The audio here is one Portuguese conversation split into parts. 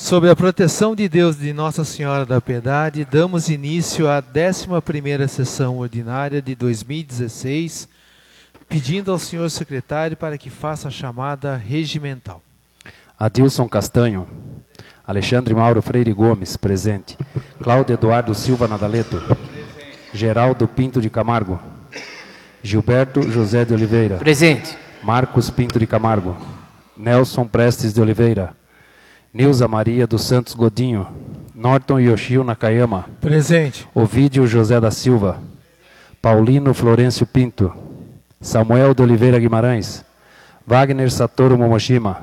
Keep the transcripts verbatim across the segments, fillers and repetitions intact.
Sob a proteção de Deus e de Nossa Senhora da Piedade, damos início à décima primeira sessão ordinária de dois mil e dezesseis, pedindo ao senhor secretário para que faça a chamada regimental. Adilson Castanho. Alexandre Mauro Freire Gomes, presente. Cláudio Eduardo Silva Nadaleto. Geraldo Pinto de Camargo. Gilberto José de Oliveira. Presente. Marcos Pinto de Camargo. Nelson Prestes de Oliveira. Nilza Maria dos Santos Godinho. Norton Yoshio Nakayama. Presente. Ovídio José da Silva. Paulino Florencio Pinto. Samuel de Oliveira Guimarães. Wagner Satoru Momoshima.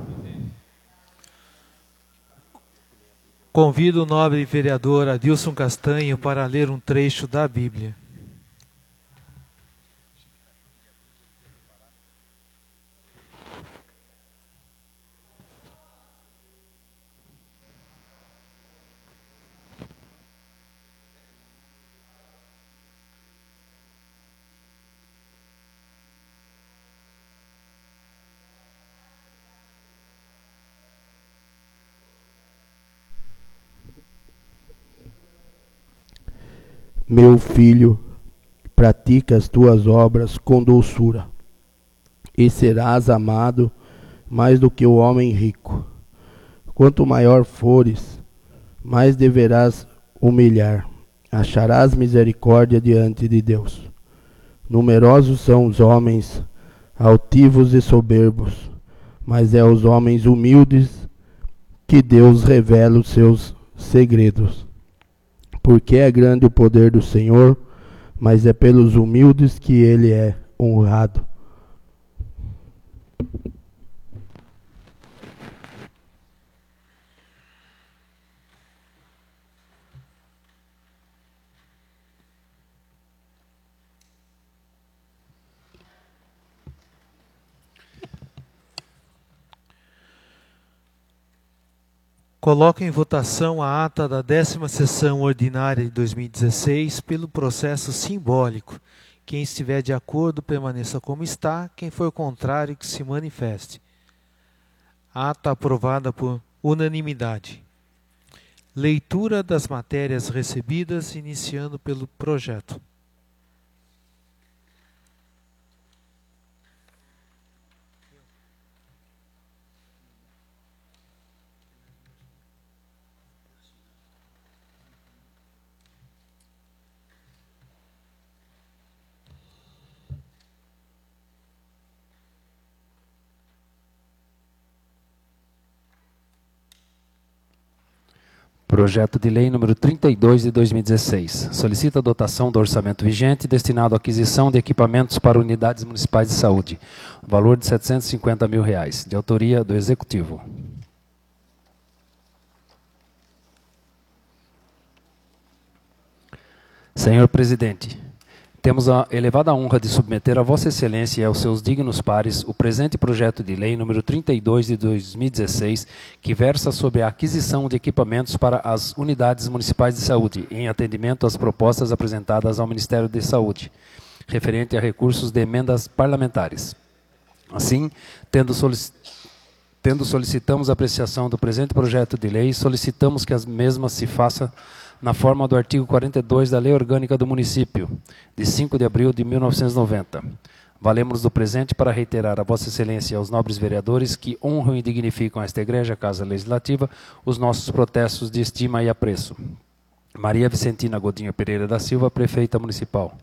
Convido o nobre vereador Adilson Castanho para ler um trecho da Bíblia. Meu filho, pratica as tuas obras com doçura, e serás amado mais do que o homem rico. Quanto maior fores, mais deverás humilhar, acharás misericórdia diante de Deus. Numerosos são os homens altivos e soberbos, mas é aos homens humildes que Deus revela os seus segredos. Porque é grande o poder do Senhor, mas é pelos humildes que ele é honrado. Coloco em votação a ata da décima sessão ordinária de dois mil e dezesseis pelo processo simbólico. Quem estiver de acordo, permaneça como está. Quem for contrário, que se manifeste. Ata aprovada por unanimidade. Leitura das matérias recebidas, iniciando pelo projeto. Projeto de Lei número trinta e dois de dois mil e dezesseis. Solicita a dotação do orçamento vigente destinado à aquisição de equipamentos para unidades municipais de saúde. Valor de setecentos e cinquenta mil reais. De autoria do Executivo. Senhor Presidente, temos a elevada honra de submeter a Vossa Excelência e aos seus dignos pares o presente projeto de lei número trinta e dois de dois mil e dezesseis, que versa sobre a aquisição de equipamentos para as unidades municipais de saúde, em atendimento às propostas apresentadas ao Ministério da Saúde, referente a recursos de emendas parlamentares. Assim, tendo solicitado Tendo solicitamos a apreciação do presente projeto de lei, solicitamos que as mesmas se faça na forma do artigo quarenta e dois da Lei Orgânica do Município, de cinco de abril de mil novecentos e noventa. Valemos do presente para reiterar a Vossa Excelência e aos nobres vereadores que honram e dignificam esta Igreja Casa Legislativa os nossos protestos de estima e apreço. Maria Vicentina Godinho Pereira da Silva, Prefeita Municipal.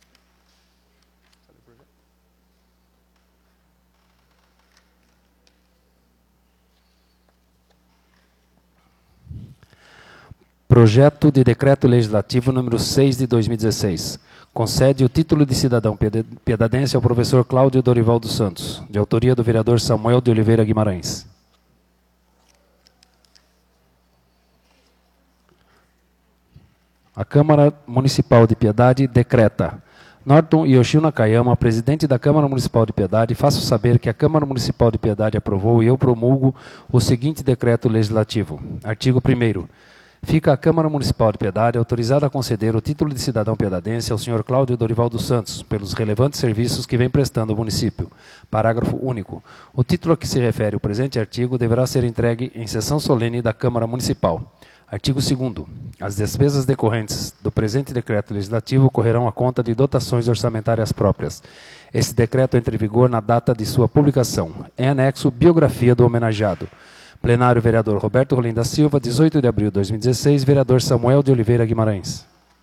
Projeto de Decreto Legislativo número seis de dois mil e dezesseis. Concede o título de cidadão piedadense ao professor Cláudio Dorival dos Santos, de autoria do vereador Samuel de Oliveira Guimarães. A Câmara Municipal de Piedade decreta: Norton Yoshio Nakayama, presidente da Câmara Municipal de Piedade, faço saber que a Câmara Municipal de Piedade aprovou e eu promulgo o seguinte decreto legislativo. Artigo primeiro. Fica a Câmara Municipal de Piedade autorizada a conceder o título de cidadão piedadense ao senhor Cláudio Dorival dos Santos, pelos relevantes serviços que vem prestando ao município. Parágrafo único. O título a que se refere o presente artigo deverá ser entregue em sessão solene da Câmara Municipal. Artigo segundo. As despesas decorrentes do presente decreto legislativo correrão à conta de dotações orçamentárias próprias. Esse decreto entra em vigor na data de sua publicação. Em anexo, biografia do homenageado. Plenário, vereador Roberto Rolim da Silva, dezoito de abril de dois mil e dezesseis, vereador Samuel de Oliveira Guimarães.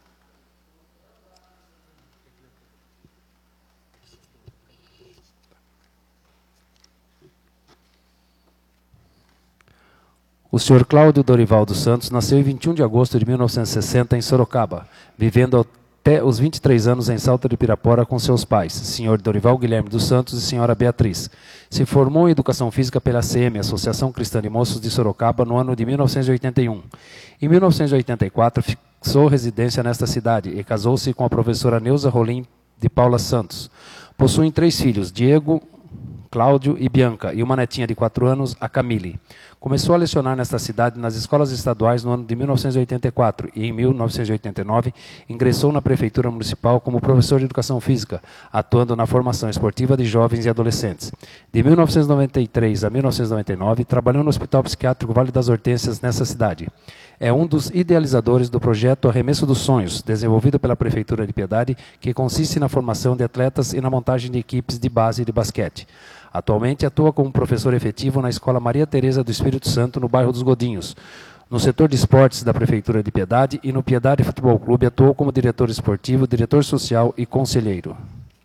O senhor Cláudio Dorival dos Santos nasceu em vinte e um de agosto de mil novecentos e sessenta em Sorocaba, vivendo até os vinte e três anos em Salto de Pirapora com seus pais, senhor Dorival Guilherme dos Santos e senhora Beatriz. Se formou em Educação Física pela A C M, Associação Cristã de Moços de Sorocaba, no ano de mil novecentos e oitenta e um. Em mil novecentos e oitenta e quatro, fixou residência nesta cidade e casou-se com a professora Neuza Rolim de Paula Santos. Possuem três filhos, Diego, Cláudio e Bianca, e uma netinha de quatro anos, a Camille. Começou a lecionar nesta cidade nas escolas estaduais no ano de mil novecentos e oitenta e quatro e, em mil novecentos e oitenta e nove, ingressou na Prefeitura Municipal como professor de Educação Física, atuando na formação esportiva de jovens e adolescentes. De mil novecentos e noventa e três a mil novecentos e noventa e nove, trabalhou no Hospital Psiquiátrico Vale das Hortênsias, nessa cidade. É um dos idealizadores do projeto Arremesso dos Sonhos, desenvolvido pela Prefeitura de Piedade, que consiste na formação de atletas e na montagem de equipes de base de basquete. Atualmente atua como professor efetivo na Escola Maria Tereza do Espírito Santo, no bairro dos Godinhos. No setor de esportes da Prefeitura de Piedade e no Piedade Futebol Clube atuou como diretor esportivo, diretor social e conselheiro.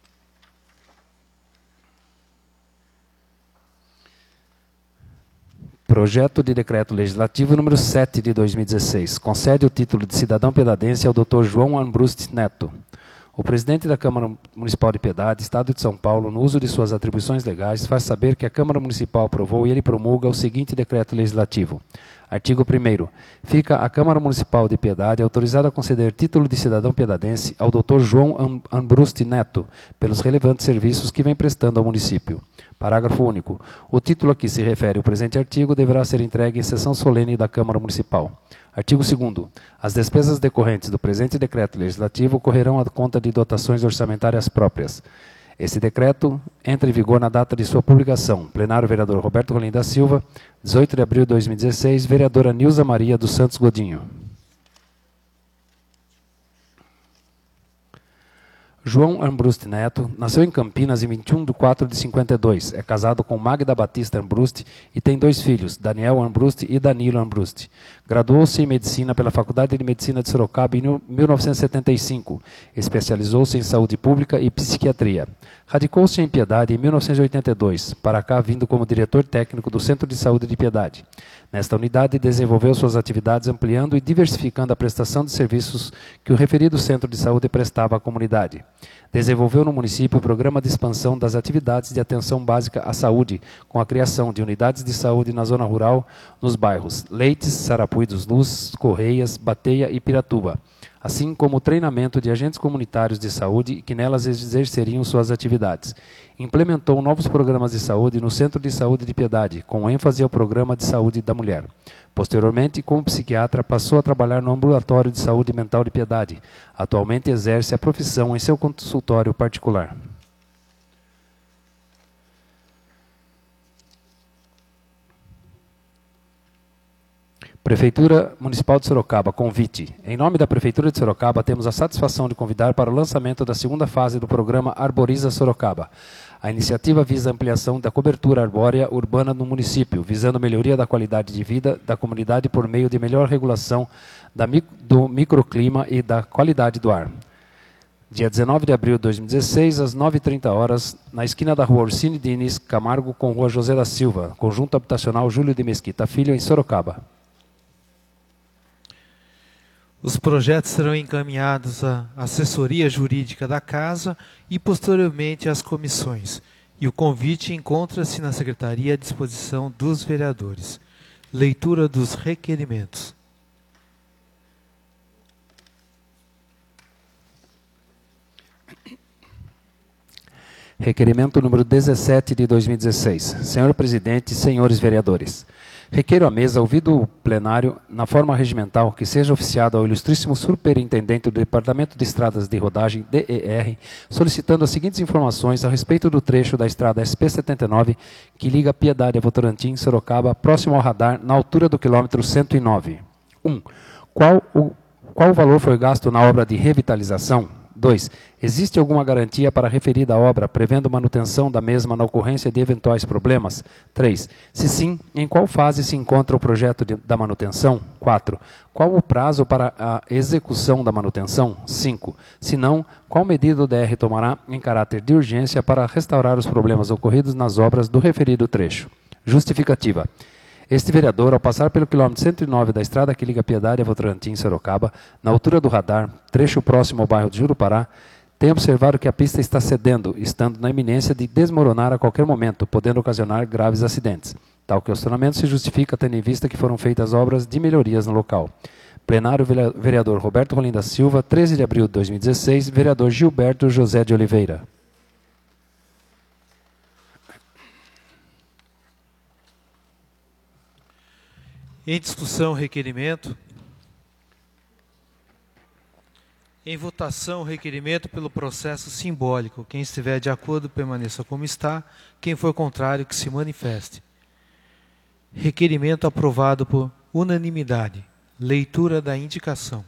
Projeto de Decreto Legislativo número sete de dois mil e dezesseis. Concede o título de cidadão piedadense ao doutor João Ambrust Neto. O presidente da Câmara Municipal de Piedade, Estado de São Paulo, no uso de suas atribuições legais, faz saber que a Câmara Municipal aprovou e ele promulga o seguinte decreto legislativo. Artigo primeiro. Fica a Câmara Municipal de Piedade autorizada a conceder título de cidadão piedadense ao doutor João Ambrust Neto, pelos relevantes serviços que vem prestando ao município. Parágrafo único. O título a que se refere o presente artigo deverá ser entregue em sessão solene da Câmara Municipal. Artigo segundo. As despesas decorrentes do presente decreto legislativo correrão à conta de dotações orçamentárias próprias. Esse decreto entra em vigor na data de sua publicação. Plenário, vereador Roberto Rolim da Silva, dezoito de abril de dois mil e dezesseis, vereadora Nilza Maria dos Santos Godinho. João Ambrust Neto nasceu em Campinas em vinte e um de quatro de cinquenta e dois. É casado com Magda Batista Ambrust e tem dois filhos, Daniel Ambrust e Danilo Ambrust. Graduou-se em Medicina pela Faculdade de Medicina de Sorocaba em mil novecentos e setenta e cinco. Especializou-se em Saúde Pública e Psiquiatria. Radicou-se em Piedade em mil novecentos e oitenta e dois, para cá vindo como diretor técnico do Centro de Saúde de Piedade. Nesta unidade, desenvolveu suas atividades ampliando e diversificando a prestação de serviços que o referido Centro de Saúde prestava à comunidade. Desenvolveu no município o programa de expansão das atividades de atenção básica à saúde, com a criação de unidades de saúde na zona rural, nos bairros Leites, Sarapuí dos Luz, Correias, Bateia e Piratuba, assim como o treinamento de agentes comunitários de saúde que nelas exerceriam suas atividades. Implementou novos programas de saúde no Centro de Saúde de Piedade, com ênfase ao Programa de Saúde da Mulher. Posteriormente, como psiquiatra, passou a trabalhar no Ambulatório de Saúde Mental de Piedade. Atualmente exerce a profissão em seu consultório particular. Prefeitura Municipal de Sorocaba, convite. Em nome da Prefeitura de Sorocaba, temos a satisfação de convidar para o lançamento da segunda fase do programa Arboriza Sorocaba. A iniciativa visa a ampliação da cobertura arbórea urbana no município, visando a melhoria da qualidade de vida da comunidade por meio de melhor regulação da, do microclima e da qualidade do ar. Dia dezenove de abril de dois mil e dezesseis, às nove e trinta horas, na esquina da rua Orsini Diniz Camargo com rua José da Silva, Conjunto Habitacional Júlio de Mesquita Filho, em Sorocaba. Os projetos serão encaminhados à assessoria jurídica da Casa e posteriormente às comissões. E o convite encontra-se na Secretaria à disposição dos vereadores. Leitura dos requerimentos. Requerimento número dezessete de dois mil e dezesseis. Senhor presidente, senhores vereadores. Requeiro à mesa, ouvido o plenário, na forma regimental, que seja oficiado ao ilustríssimo superintendente do Departamento de Estradas de Rodagem, D E R, solicitando as seguintes informações a respeito do trecho da estrada S P setenta e nove, que liga Piedade a Votorantim, Sorocaba, próximo ao radar, na altura do quilômetro cento e nove. um. Qual o, qual o valor foi gasto na obra de revitalização? dois. Existe alguma garantia para a referida obra, prevendo manutenção da mesma na ocorrência de eventuais problemas? três. Se sim, em qual fase se encontra o projeto de, da manutenção? quatro. Qual o prazo para a execução da manutenção? cinco. Se não, qual medida o D R tomará em caráter de urgência para restaurar os problemas ocorridos nas obras do referido trecho? Justificativa. Este vereador, ao passar pelo quilômetro cento e nove da estrada que liga Piedade a Votorantim, Sorocaba, na altura do radar, trecho próximo ao bairro de Jurupará, tem observado que a pista está cedendo, estando na iminência de desmoronar a qualquer momento, podendo ocasionar graves acidentes. Tal questionamento se justifica tendo em vista que foram feitas obras de melhorias no local. Plenário, vereador Roberto Rolim da Silva, treze de abril de dois mil e dezesseis, vereador Gilberto José de Oliveira. Em discussão, requerimento. Em votação, requerimento pelo processo simbólico. Quem estiver de acordo, permaneça como está. Quem for contrário, que se manifeste. Requerimento aprovado por unanimidade. Leitura da indicação.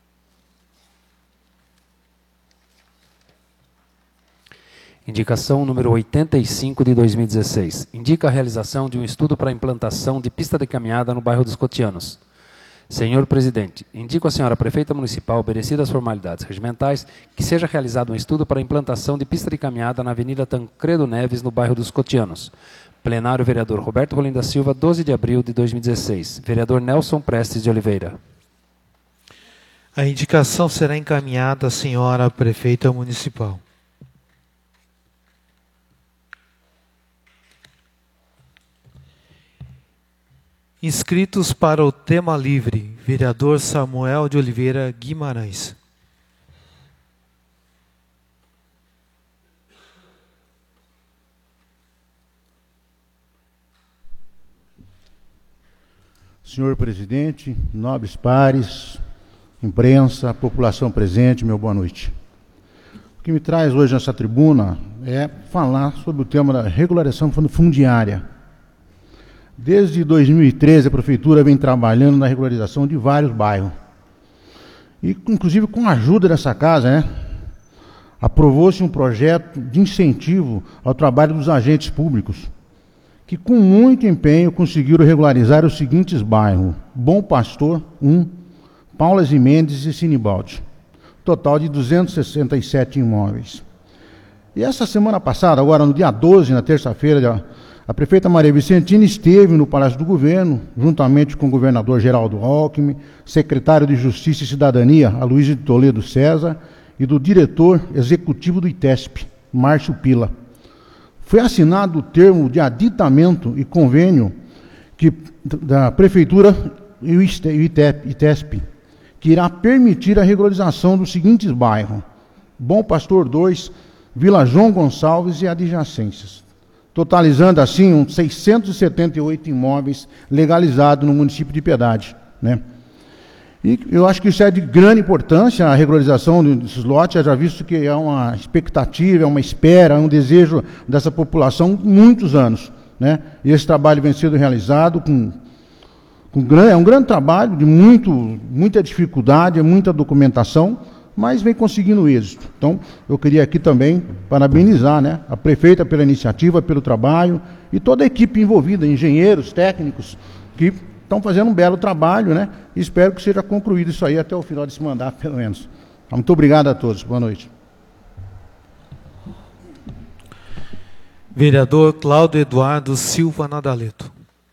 Indicação número oitenta e cinco de dois mil e dezesseis. Indica a realização de um estudo para a implantação de pista de caminhada no bairro dos Cotianos. Senhor Presidente, indico à senhora Prefeita Municipal, obedecidas as formalidades regimentais, que seja realizado um estudo para a implantação de pista de caminhada na Avenida Tancredo Neves, no bairro dos Cotianos. Plenário, vereador Roberto Rolim da Silva, doze de abril de dois mil e dezesseis. Vereador Nelson Prestes de Oliveira. A indicação será encaminhada à senhora Prefeita Municipal. Inscritos para o tema livre, vereador Samuel de Oliveira Guimarães. Senhor presidente, nobres pares, imprensa, população presente, meu boa noite. O que me traz hoje nessa tribuna é falar sobre o tema da regularização fundiária. Desde dois mil e treze, a Prefeitura vem trabalhando na regularização de vários bairros. E, inclusive, com a ajuda dessa casa, né, aprovou-se um projeto de incentivo ao trabalho dos agentes públicos, que, com muito empenho, conseguiram regularizar os seguintes bairros: Bom Pastor, um, Paulas e Mendes e Sinibaldi. Total de duzentos e sessenta e sete imóveis. E essa semana passada, agora no dia doze, na terça-feira, a prefeita Maria Vicentina esteve no Palácio do Governo, juntamente com o governador Geraldo Alckmin, secretário de Justiça e Cidadania, Aloysio de Toledo César, e do diretor executivo do ITESP, Márcio Pila. Foi assinado o termo de aditamento e convênio que, da Prefeitura e o ITESP, que irá permitir a regularização dos seguintes bairros: Bom Pastor dois, Vila João Gonçalves e adjacências, totalizando assim uns seiscentos e setenta e oito imóveis legalizados no município de Piedade, né? E eu acho que isso é de grande importância, a regularização desses lotes, já visto que é uma expectativa, é uma espera, é um desejo dessa população há muitos anos, né? E esse trabalho vem sendo realizado com, com é um grande trabalho, de muito, muita dificuldade, muita documentação, mas vem conseguindo êxito. Então, eu queria aqui também parabenizar, né, a prefeita pela iniciativa, pelo trabalho, e toda a equipe envolvida, engenheiros, técnicos, que estão fazendo um belo trabalho, né, e espero que seja concluído isso aí até o final desse mandato, pelo menos. Muito obrigado a todos. Boa noite. Vereador Cláudio Eduardo Silva Nadaleto.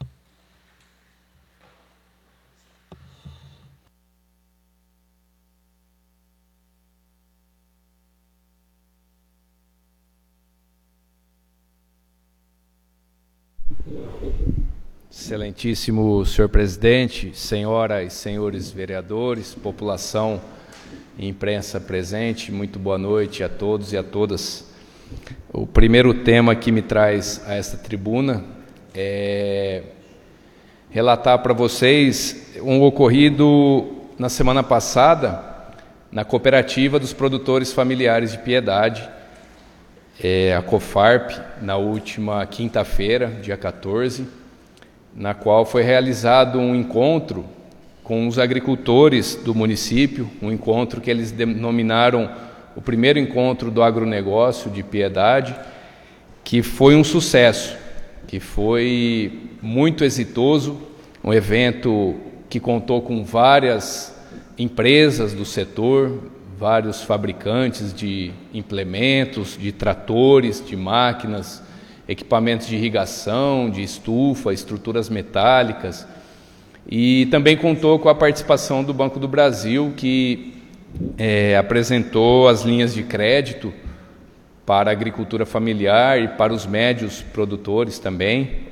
Excelentíssimo senhor presidente, senhoras e senhores vereadores, população e imprensa presente, muito boa noite a todos e a todas. O primeiro tema que me traz a esta tribuna é relatar para vocês um ocorrido na semana passada na Cooperativa dos Produtores Familiares de Piedade, é, a COFARP, na última quinta-feira, dia quatorze, na qual foi realizado um encontro com os agricultores do município, um encontro que eles denominaram o primeiro encontro do agronegócio de Piedade, que foi um sucesso, que foi muito exitoso, um evento que contou com várias empresas do setor, vários fabricantes de implementos, de tratores, de máquinas, equipamentos de irrigação, de estufa, estruturas metálicas, e também contou com a participação do Banco do Brasil, que é, apresentou as linhas de crédito para a agricultura familiar e para os médios produtores também.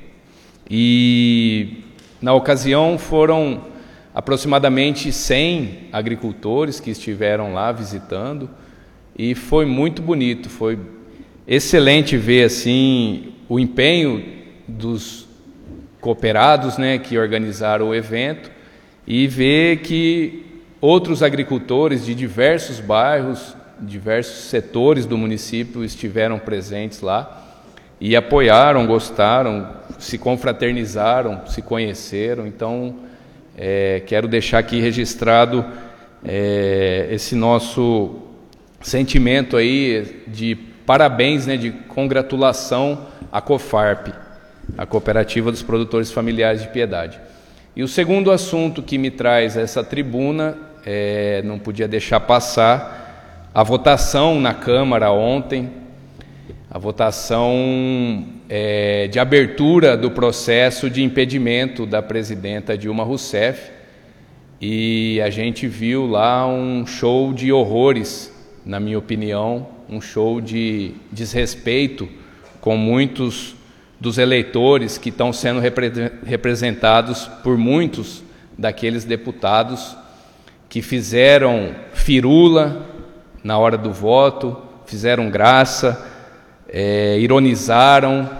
E na ocasião foram aproximadamente cem agricultores que estiveram lá visitando, e foi muito bonito, foi excelente ver assim o empenho dos cooperados, né, que organizaram o evento, e ver que outros agricultores de diversos bairros, diversos setores do município estiveram presentes lá e apoiaram, gostaram, se confraternizaram, se conheceram. Então, é, quero deixar aqui registrado é, esse nosso sentimento aí de parabéns, né, de congratulação à COFARP, a Cooperativa dos Produtores Familiares de Piedade. E o segundo assunto que me traz essa tribuna, é, não podia deixar passar, a votação na Câmara ontem, a votação é, de abertura do processo de impedimento da presidenta Dilma Rousseff, e a gente viu lá um show de horrores, na minha opinião, um show de desrespeito com muitos dos eleitores que estão sendo repre- representados por muitos daqueles deputados que fizeram firula na hora do voto, fizeram graça, é, ironizaram,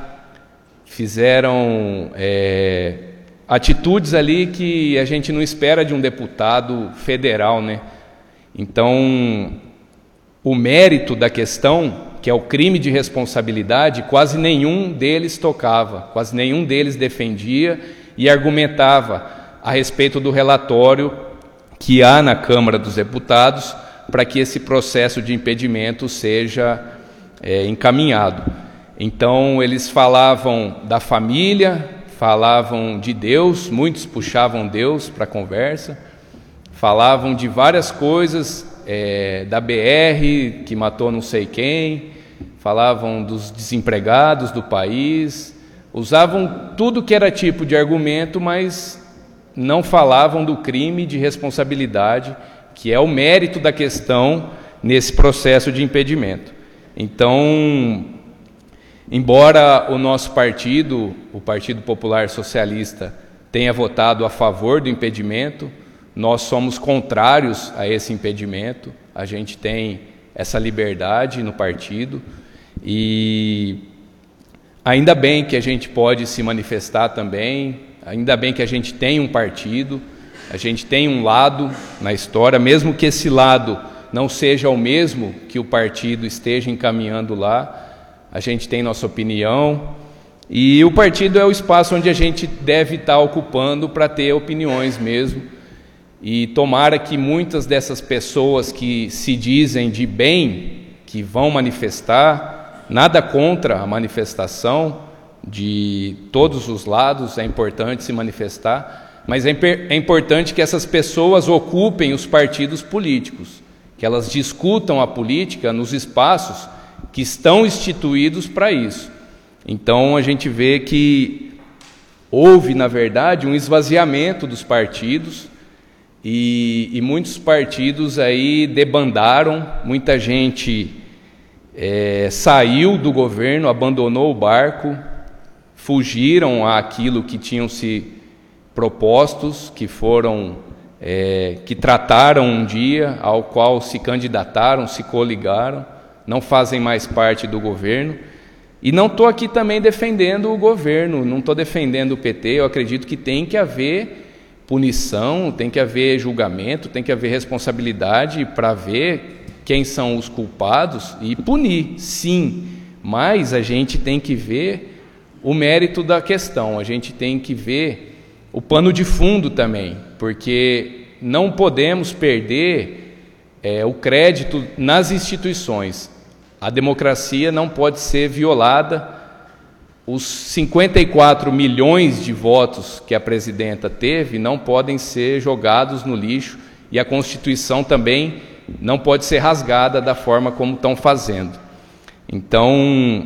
fizeram é, atitudes ali que a gente não espera de um deputado federal, né? Então, o mérito da questão, que é o crime de responsabilidade, quase nenhum deles tocava, quase nenhum deles defendia e argumentava a respeito do relatório que há na Câmara dos Deputados para que esse processo de impedimento seja é, encaminhado. Então, eles falavam da família, falavam de Deus, muitos puxavam Deus para a conversa, falavam de várias coisas, É, da B R, que matou não sei quem, falavam dos desempregados do país, usavam tudo que era tipo de argumento, mas não falavam do crime de responsabilidade, que é o mérito da questão nesse processo de impedimento. Então, embora o nosso partido, o Partido Popular Socialista, tenha votado a favor do impedimento, nós somos contrários a esse impedimento. A gente tem essa liberdade no partido e ainda bem que a gente pode se manifestar também, ainda bem que a gente tem um partido, a gente tem um lado na história, mesmo que esse lado não seja o mesmo que o partido esteja encaminhando lá, a gente tem nossa opinião, e o partido é o espaço onde a gente deve estar ocupando para ter opiniões mesmo. E tomara que muitas dessas pessoas que se dizem de bem, que vão manifestar, nada contra a manifestação de todos os lados, é importante se manifestar, mas é, é importante que essas pessoas ocupem os partidos políticos, que elas discutam a política nos espaços que estão instituídos para isso. Então a gente vê que houve, na verdade, um esvaziamento dos partidos, E, e muitos partidos aí debandaram, muita gente é, saiu do governo, abandonou o barco, fugiram àquilo que tinham se propostos, que foram, é, que trataram um dia, ao qual se candidataram, se coligaram, não fazem mais parte do governo. E não estou aqui também defendendo o governo, não estou defendendo o P T, eu acredito que tem que haver punição, tem que haver julgamento, tem que haver responsabilidade para ver quem são os culpados e punir, sim, mas a gente tem que ver o mérito da questão, a gente tem que ver o pano de fundo também, porque não podemos perder é, o crédito nas instituições. A democracia não pode ser violada. Os cinquenta e quatro milhões de votos que a presidenta teve não podem ser jogados no lixo e a Constituição também não pode ser rasgada da forma como estão fazendo. Então,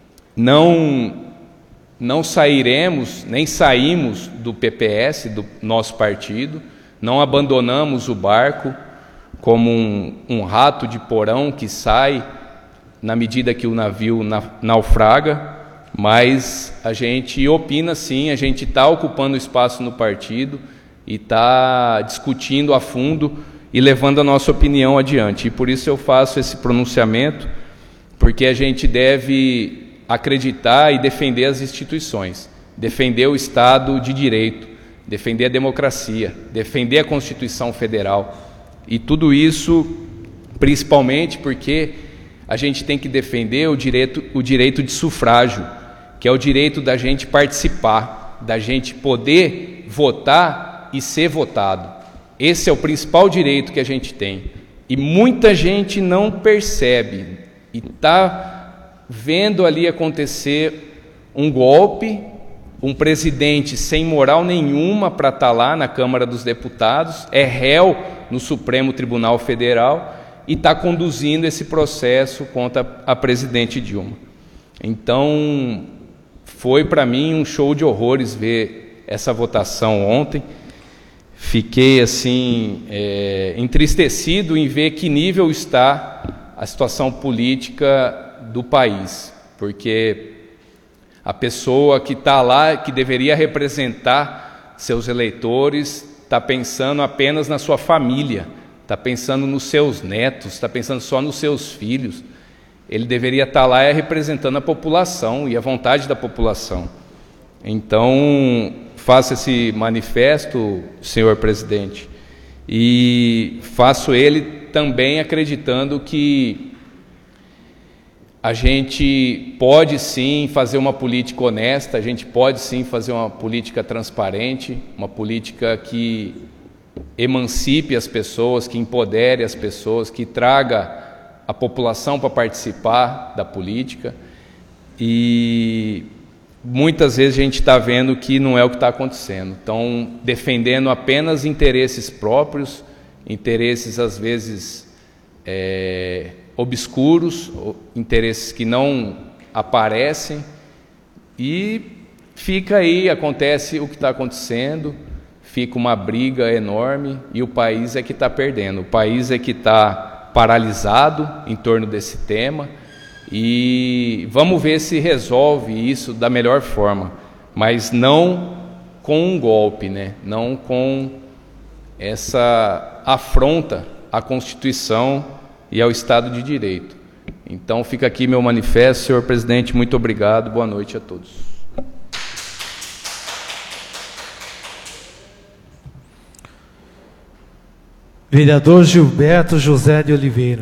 não, não sairemos, nem saímos do P P S, do nosso partido, não abandonamos o barco como um, um rato de porão que sai na medida que o navio na, naufraga, mas a gente opina sim, a gente está ocupando espaço no partido e está discutindo a fundo e levando a nossa opinião adiante. E por isso eu faço esse pronunciamento, porque a gente deve acreditar e defender as instituições, defender o Estado de Direito, defender a democracia, defender a Constituição Federal. E tudo isso, principalmente porque a gente tem que defender o direito, o direito de sufrágio, que é o direito da gente participar, da gente poder votar e ser votado. Esse é o principal direito que a gente tem. E muita gente não percebe e está vendo ali acontecer um golpe, um presidente sem moral nenhuma para estar lá na Câmara dos Deputados, é réu no Supremo Tribunal Federal e está conduzindo esse processo contra a presidente Dilma. Então, foi para mim um show de horrores ver essa votação ontem. Fiquei assim é, entristecido em ver que nível está a situação política do país, porque a pessoa que está lá, que deveria representar seus eleitores, está pensando apenas na sua família, está pensando nos seus netos, está pensando só nos seus filhos. Ele deveria estar lá representando a população e a vontade da população. Então, faço esse manifesto, senhor presidente, e faço ele também acreditando que a gente pode sim fazer uma política honesta, a gente pode sim fazer uma política transparente, uma política que emancipe as pessoas, que empodere as pessoas, que traga a população para participar da política. E muitas vezes a gente está vendo que não é o que está acontecendo. Estão defendendo apenas interesses próprios, interesses às vezes é, obscuros, interesses que não aparecem, e fica aí, acontece o que está acontecendo, fica uma briga enorme e o país é que está perdendo, o país é que está paralisado em torno desse tema. E vamos ver se resolve isso da melhor forma, mas não com um golpe, né? Não com essa afronta à Constituição e ao Estado de Direito. Então fica aqui meu manifesto, senhor presidente, muito obrigado, boa noite a todos. Vereador Gilberto José de Oliveira.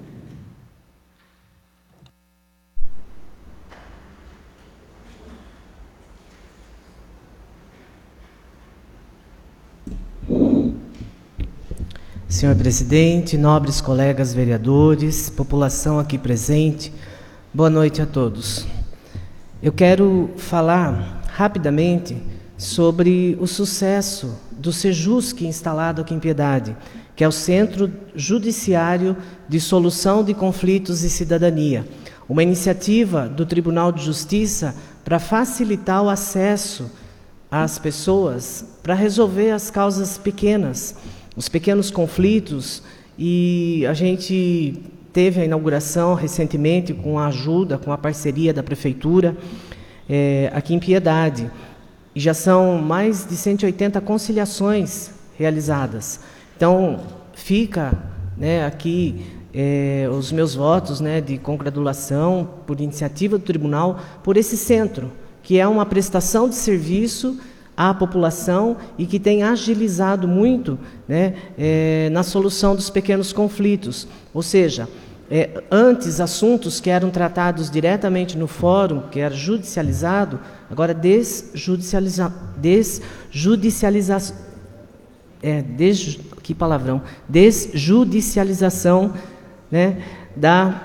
Senhor presidente, nobres colegas vereadores, população aqui presente, boa noite a todos. Eu quero falar rapidamente sobre o sucesso do Sejusc instalado aqui em Piedade, que é o Centro Judiciário de Solução de Conflitos e Cidadania, uma iniciativa do Tribunal de Justiça para facilitar o acesso às pessoas para resolver as causas pequenas, os pequenos conflitos. E a gente teve a inauguração recentemente com a ajuda, com a parceria da Prefeitura é, aqui em Piedade, e já são mais de cento e oitenta conciliações realizadas. Então, fica, né, aqui é, os meus votos, né, de congratulação por iniciativa do tribunal por esse centro, que é uma prestação de serviço à população e que tem agilizado muito, né, é, na solução dos pequenos conflitos. Ou seja, é, antes assuntos que eram tratados diretamente no fórum, que era judicializado, agora desjudicializa, desjudicialização, é, des, que palavrão, desjudicialização, né, da...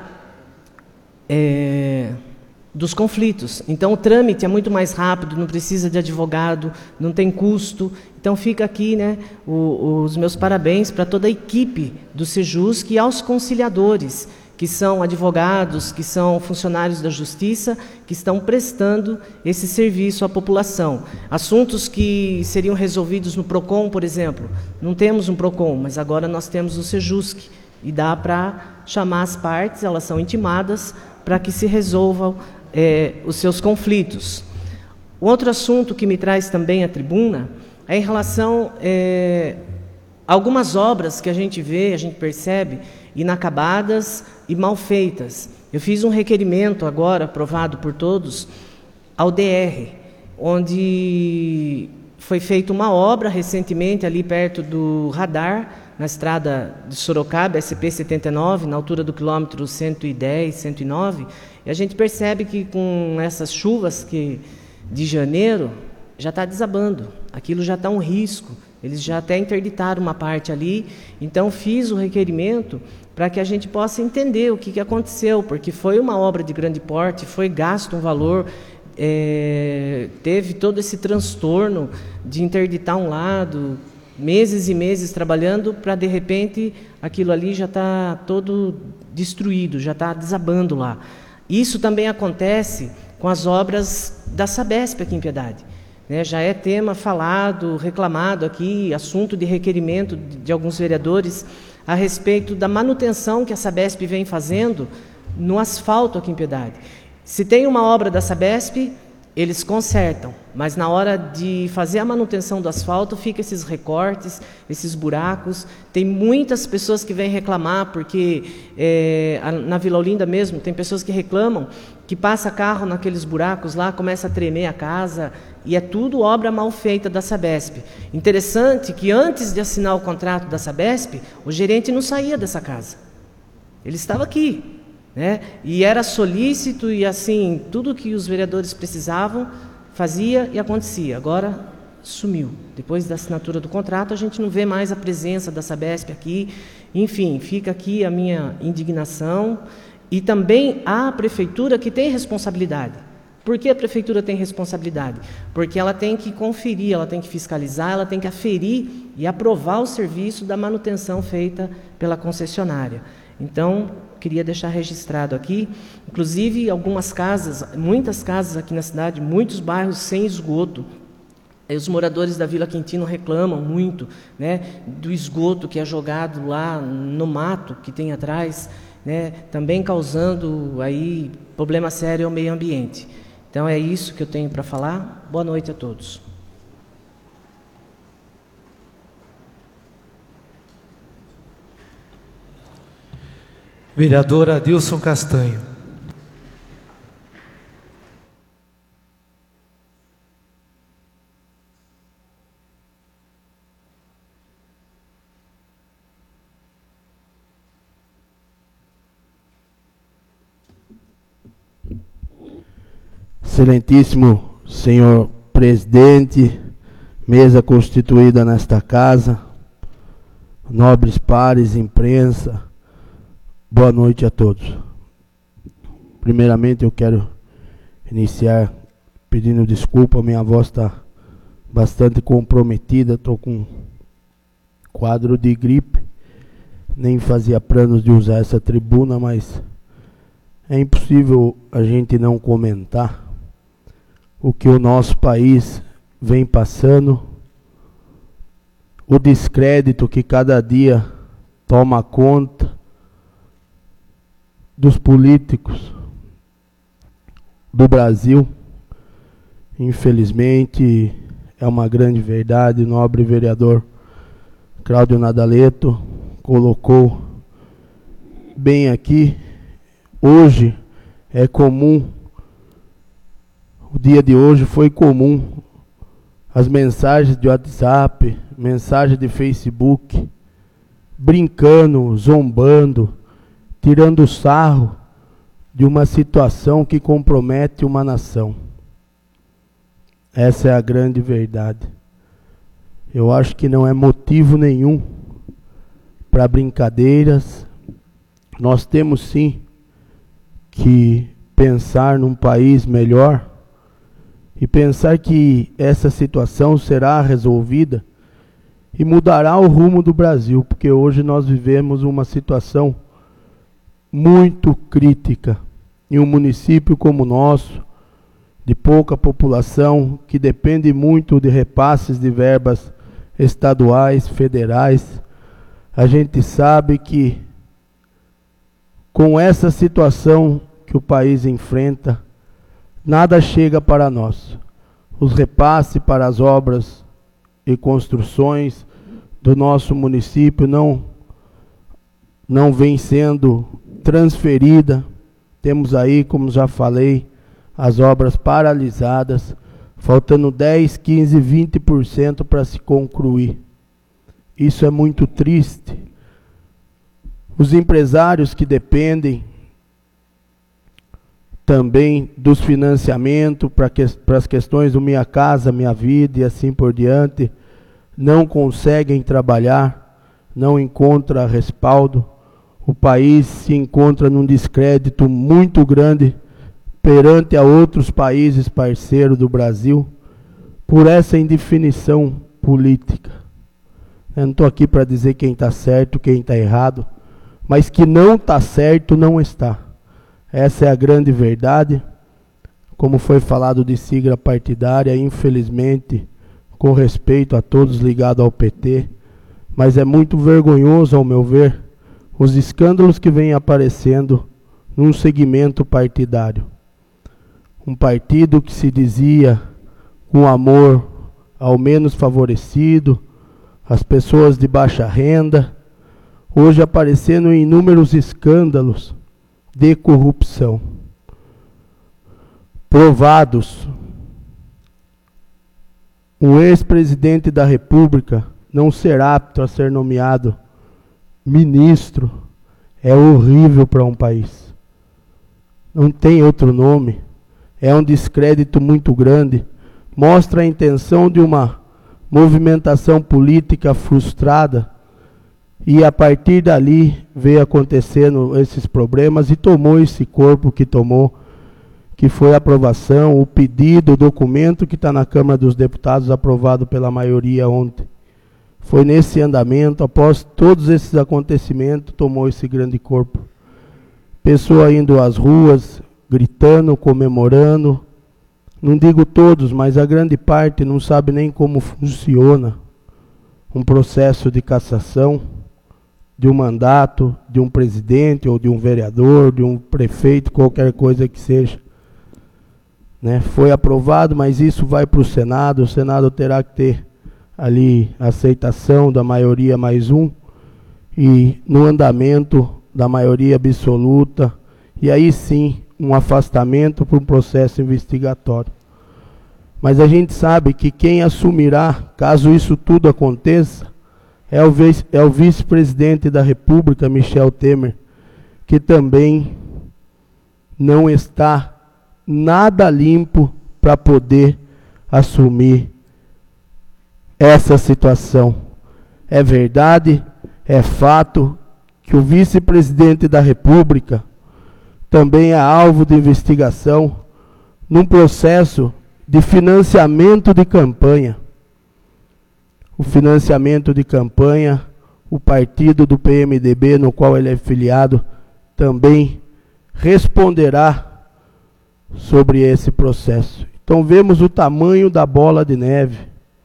É, dos conflitos. Então, o trâmite é muito mais rápido, não precisa de advogado, não tem custo. Então, fica aqui, né, o, os meus parabéns para toda a equipe do Sejusc e aos conciliadores, que são advogados, que são funcionários da Justiça, que estão prestando esse serviço à população. Assuntos que seriam resolvidos no PROCON, por exemplo. Não temos um PROCON, mas agora nós temos o Sejusc. E dá para chamar as partes, elas são intimadas, para que se resolvam É, os seus conflitos. O outro assunto que me traz também à tribuna é em relação é, a algumas obras que a gente vê, a gente percebe, inacabadas e mal feitas. Eu fiz um requerimento agora, aprovado por todos, ao D R, onde foi feita uma obra recentemente ali perto do radar, na estrada de Sorocaba, S P setenta e nove, na altura do quilômetro cento e dez, cento e nove, e a gente percebe que com essas chuvas que, de janeiro, já está desabando, aquilo já está um risco, eles já até interditaram uma parte ali, então fiz o requerimento para que a gente possa entender o que, que aconteceu, porque foi uma obra de grande porte, foi gasto um valor, é, teve todo esse transtorno de interditar um lado, meses e meses trabalhando para, de repente, aquilo ali já está todo destruído, já está desabando lá. Isso também acontece com as obras da Sabesp aqui em Piedade. Né, já é tema falado, reclamado aqui, assunto de requerimento de, de alguns vereadores a respeito da manutenção que a Sabesp vem fazendo no asfalto aqui em Piedade. Se tem uma obra da Sabesp, eles consertam, mas na hora de fazer a manutenção do asfalto, fica esses recortes, esses buracos. Tem muitas pessoas que vêm reclamar, porque é, na Vila Olinda mesmo, tem pessoas que reclamam que passa carro naqueles buracos lá, começa a tremer a casa, e é tudo obra mal feita da Sabesp. Interessante que antes de assinar o contrato da Sabesp, o gerente não saía dessa casa. Ele estava aqui. Né? E era solícito e assim, tudo que os vereadores precisavam, fazia e acontecia. Agora sumiu. Depois da assinatura do contrato, a gente não vê mais a presença da Sabesp aqui. Enfim, fica aqui a minha indignação. E também a prefeitura que tem responsabilidade. Por que a prefeitura tem responsabilidade? Porque ela tem que conferir, ela tem que fiscalizar, ela tem que aferir e aprovar o serviço da manutenção feita pela concessionária. Então, queria deixar registrado aqui, inclusive algumas casas, muitas casas aqui na cidade, muitos bairros sem esgoto. Os moradores da Vila Quintino reclamam muito, né, do esgoto que é jogado lá no mato que tem atrás, né, também causando aí problema sério ao meio ambiente. Então é isso que eu tenho para falar. Boa noite a todos. Vereador Adilson Castanho. Excelentíssimo senhor presidente, mesa constituída nesta casa, nobres pares, imprensa, boa noite a todos. Primeiramente eu quero iniciar pedindo desculpa, minha voz está bastante comprometida, estou com quadro de gripe, nem fazia planos de usar essa tribuna, mas é impossível a gente não comentar o que o nosso país vem passando, o descrédito que cada dia toma conta dos políticos do Brasil. Infelizmente, é uma grande verdade, o nobre vereador Cláudio Nadaleto colocou bem aqui, hoje é comum, o dia de hoje foi comum, as mensagens de WhatsApp, mensagens de Facebook, brincando, zombando, tirando sarro de uma situação que compromete uma nação. Essa é a grande verdade. Eu acho que não é motivo nenhum para brincadeiras. Nós temos sim que pensar num país melhor e pensar que essa situação será resolvida e mudará o rumo do Brasil, porque hoje nós vivemos uma situação muito crítica em um município como o nosso, de pouca população, que depende muito de repasses de verbas estaduais, federais. A gente sabe que com essa situação que o país enfrenta, nada chega para nós. Os repasses para as obras e construções do nosso município não, não vem sendo transferida. Temos aí, como já falei, as obras paralisadas, faltando dez, quinze, vinte por cento para se concluir. Isso é muito triste. Os empresários que dependem também dos financiamentos para que, para as questões do Minha Casa, Minha Vida e assim por diante, não conseguem trabalhar, não encontram respaldo. O país se encontra num descrédito muito grande perante a outros países parceiros do Brasil, por essa indefinição política. Eu não estou aqui para dizer quem está certo, quem está errado, mas que não está certo, não está. Essa é a grande verdade. Como foi falado de sigla partidária, infelizmente, com respeito a todos ligados ao P T, mas é muito vergonhoso, ao meu ver, os escândalos que vêm aparecendo num segmento partidário. Um partido que se dizia com amor ao menos favorecido, às pessoas de baixa renda, hoje aparecendo em inúmeros escândalos de corrupção. Provados. Um ex-presidente da República não ser apto a ser nomeado ministro é horrível para um país. Não tem outro nome. É um descrédito muito grande. Mostra a intenção de uma movimentação política frustrada. E a partir dali veio acontecendo esses problemas e tomou esse corpo que tomou, que foi a aprovação, o pedido, o documento que está na Câmara dos Deputados, aprovado pela maioria ontem. Foi nesse andamento, após todos esses acontecimentos, tomou esse grande corpo. Pessoa indo às ruas, gritando, comemorando. Não digo todos, mas a grande parte não sabe nem como funciona um processo de cassação de um mandato, de um presidente, ou de um vereador, de um prefeito, qualquer coisa que seja. Né? Foi aprovado, mas isso vai para o Senado. O Senado terá que ter ali a aceitação da maioria mais um, e no andamento da maioria absoluta, e aí sim um afastamento para um processo investigatório. Mas a gente sabe que quem assumirá, caso isso tudo aconteça, é o vice, é o vice-presidente da República, Michel Temer, que também não está nada limpo para poder assumir essa situação. É verdade, é fato que o vice-presidente da República também é alvo de investigação num processo de financiamento de campanha. O financiamento de campanha, o partido do P M D B, no qual ele é filiado, também responderá sobre esse processo. Então vemos o tamanho da bola de neve.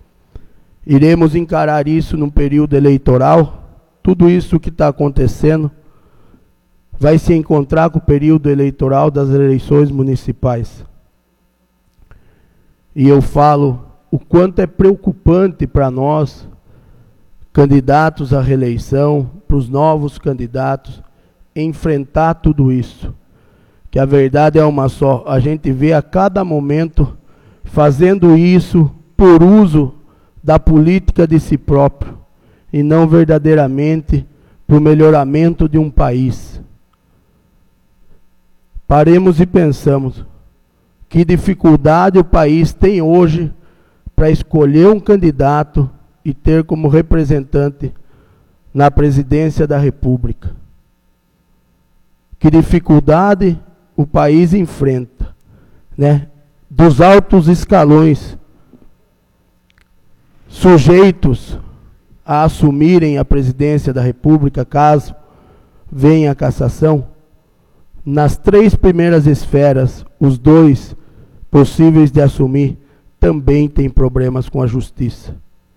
Iremos encarar isso num período eleitoral. Tudo isso que está acontecendo vai se encontrar com o período eleitoral das eleições municipais. E eu falo o quanto é preocupante para nós, candidatos à reeleição, para os novos candidatos, enfrentar tudo isso. Que a verdade é uma só. A gente vê a cada momento fazendo isso por uso da política de si próprio e não verdadeiramente para o melhoramento de um país. Paremos e pensamos que dificuldade o país tem hoje para escolher um candidato e ter como representante na presidência da República. Que dificuldade o país enfrenta, né? Dos altos escalões sujeitos a assumirem a presidência da República, caso venha a cassação, nas três primeiras esferas, os dois possíveis de assumir também têm problemas com a justiça.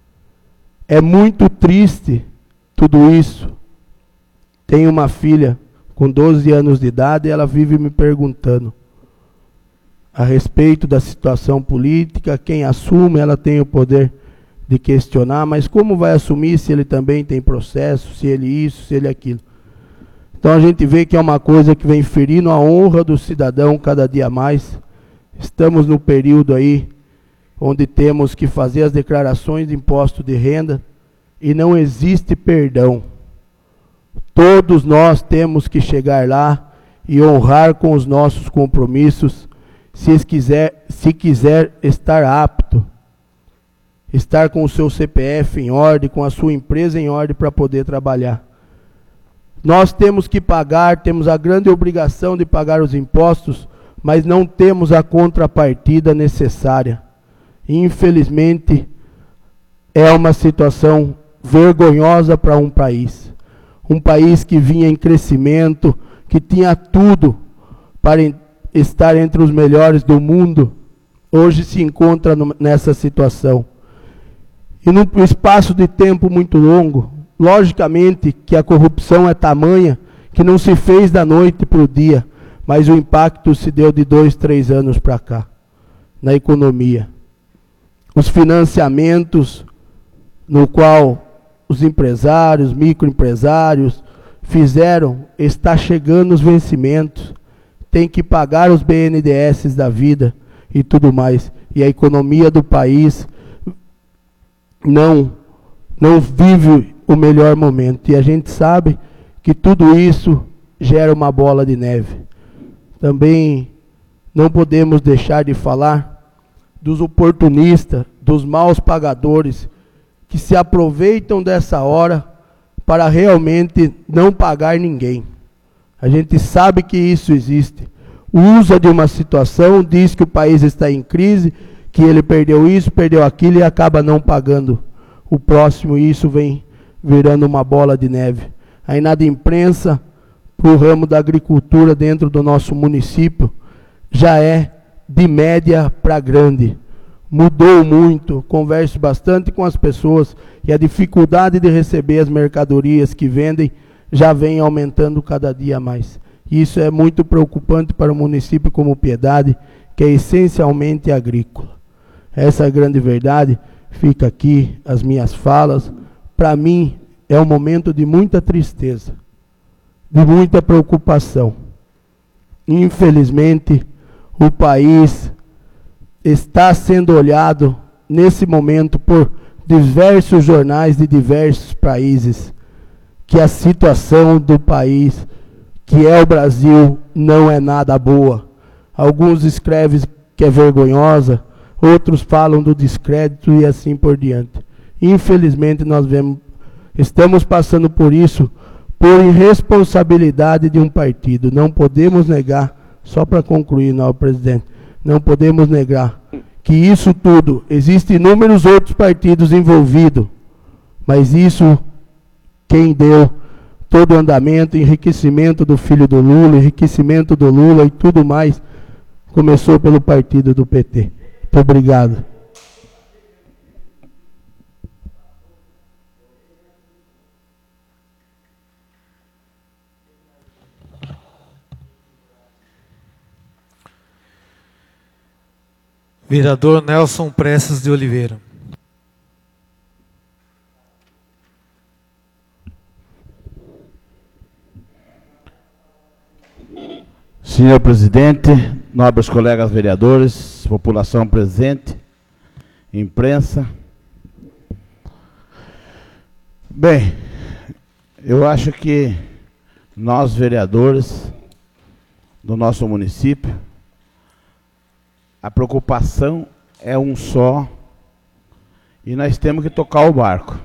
É muito triste tudo isso. Tenho uma filha com doze anos de idade e ela vive me perguntando a respeito da situação política. Quem assume, ela tem o poder de questionar, mas como vai assumir se ele também tem processo, se ele isso, se ele aquilo. Então a gente vê que é uma coisa que vem ferindo a honra do cidadão cada dia mais. Estamos no período aí onde temos que fazer as declarações de imposto de renda e não existe perdão. Todos nós temos que chegar lá e honrar com os nossos compromissos, se quiser, se quiser estar apto, estar com o seu C P F em ordem, com a sua empresa em ordem para poder trabalhar. Nós temos que pagar, temos a grande obrigação de pagar os impostos, mas não temos a contrapartida necessária. Infelizmente, é uma situação vergonhosa para um país. Um país que vinha em crescimento, que tinha tudo para estar entre os melhores do mundo, hoje se encontra nessa situação. E num espaço de tempo muito longo, logicamente que a corrupção é tamanha que não se fez da noite para o dia, mas o impacto se deu de dois, três anos para cá, na economia. Os financiamentos no qual os empresários, microempresários fizeram, está chegando os vencimentos, tem que pagar os B N D E S da vida e tudo mais. E a economia do país não, não vive o melhor momento. E a gente sabe que tudo isso gera uma bola de neve. Também não podemos deixar de falar dos oportunistas, dos maus pagadores, que se aproveitam dessa hora para realmente não pagar ninguém. A gente sabe que isso existe. Usa de uma situação, diz que o país está em crise, que ele perdeu isso, perdeu aquilo e acaba não pagando o próximo, e isso vem virando uma bola de neve. Aí na imprensa, para o ramo da agricultura dentro do nosso município, já é de média para grande. Mudou muito, converso bastante com as pessoas e a dificuldade de receber as mercadorias que vendem já vem aumentando cada dia mais. Isso é muito preocupante para um município como Piedade, que é essencialmente agrícola. Essa é a grande verdade. Fica aqui as minhas falas. Para mim é um momento de muita tristeza, de muita preocupação. Infelizmente, o país está sendo olhado nesse momento por diversos jornais de diversos países, que a situação do país, que é o Brasil, não é nada boa. Alguns escrevem que é vergonhosa, outros falam do descrédito e assim por diante. Infelizmente, nós vemos, estamos passando por isso por irresponsabilidade de um partido. Não podemos negar, só para concluir, não, presidente, não podemos negar que isso tudo, existem inúmeros outros partidos envolvidos, mas isso, quem deu todo o andamento, enriquecimento do filho do Lula, enriquecimento do Lula e tudo mais, começou pelo partido do P T. Muito obrigado. Vereador Nelson Prestes de Oliveira. Senhor presidente, nobres colegas vereadores, população presente, imprensa. Bem, eu acho que nós, vereadores do nosso município, a preocupação é um só e nós temos que tocar o barco.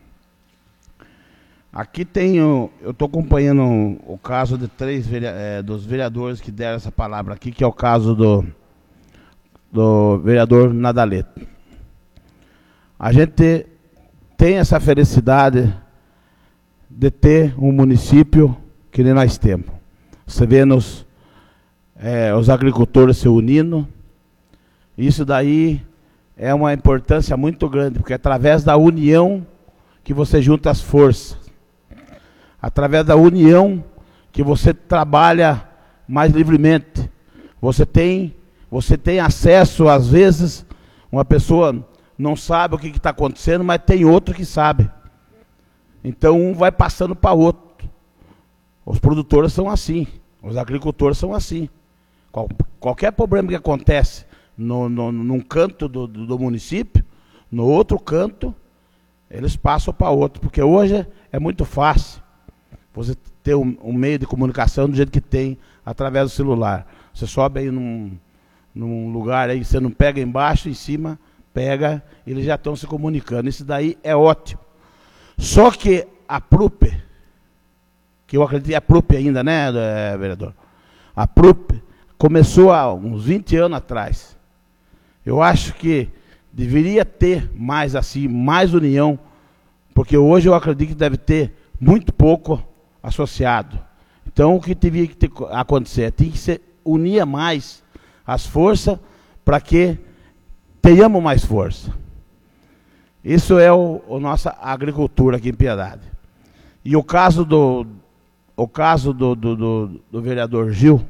Aqui tenho, eu estou acompanhando o caso de três é, dos vereadores que deram essa palavra aqui, que é o caso do, do vereador Nadaleto. A gente tem essa felicidade de ter um município que nem nós temos. Você vê nos, é, os agricultores se unindo. Isso daí é uma importância muito grande, porque é através da união que você junta as forças. Através da união que você trabalha mais livremente. Você tem, você tem acesso, às vezes, uma pessoa não sabe o que está acontecendo, mas tem outro que sabe. Então um vai passando para outro. Os produtores são assim, os agricultores são assim. Qual, qualquer problema que acontece no, no, num canto do, do, do município, no outro canto, eles passam para outro, porque hoje é muito fácil você ter um, um meio de comunicação do jeito que tem, através do celular. Você sobe aí num, num lugar aí, você não pega embaixo, em cima, pega, eles já estão se comunicando. Isso daí é ótimo. Só que a Prup, que eu acredito que é a Prup ainda, né, vereador? A Prup começou há uns vinte anos atrás. Eu acho que deveria ter mais assim, mais união, porque hoje eu acredito que deve ter muito pouco associado. Então o que teria que ter, acontecer? Tem que se unir mais as forças para que tenhamos mais força. Isso é o, a nossa agricultura aqui em Piedade. E o caso do, o caso do, do, do, do vereador Gil,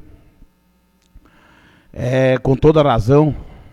é, com toda razão,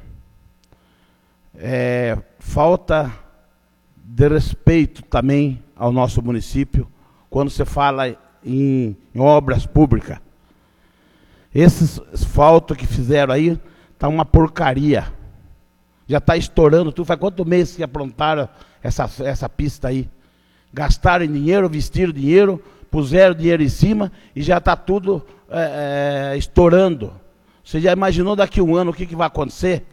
é, falta de respeito também ao nosso município, quando você fala em, em obras públicas. Esses asfaltos que fizeram aí, tá uma porcaria. Já está estourando tudo. Faz quantos meses que aprontaram essa, essa pista aí? Gastaram dinheiro, vestiram dinheiro, puseram dinheiro em cima e já está tudo é, é, estourando. Você já imaginou daqui a um ano o que, que vai acontecer?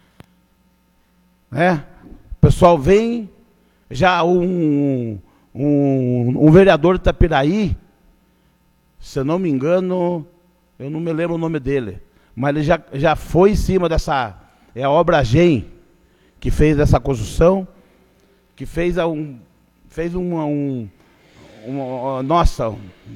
É? O pessoal vem, já um... Um, um vereador de Itapiraí, se eu não me engano, eu não me lembro o nome dele, mas ele já, já foi em cima dessa, é a Obra Gen, que fez essa construção, que fez um, fez uma, um, uma, nossa,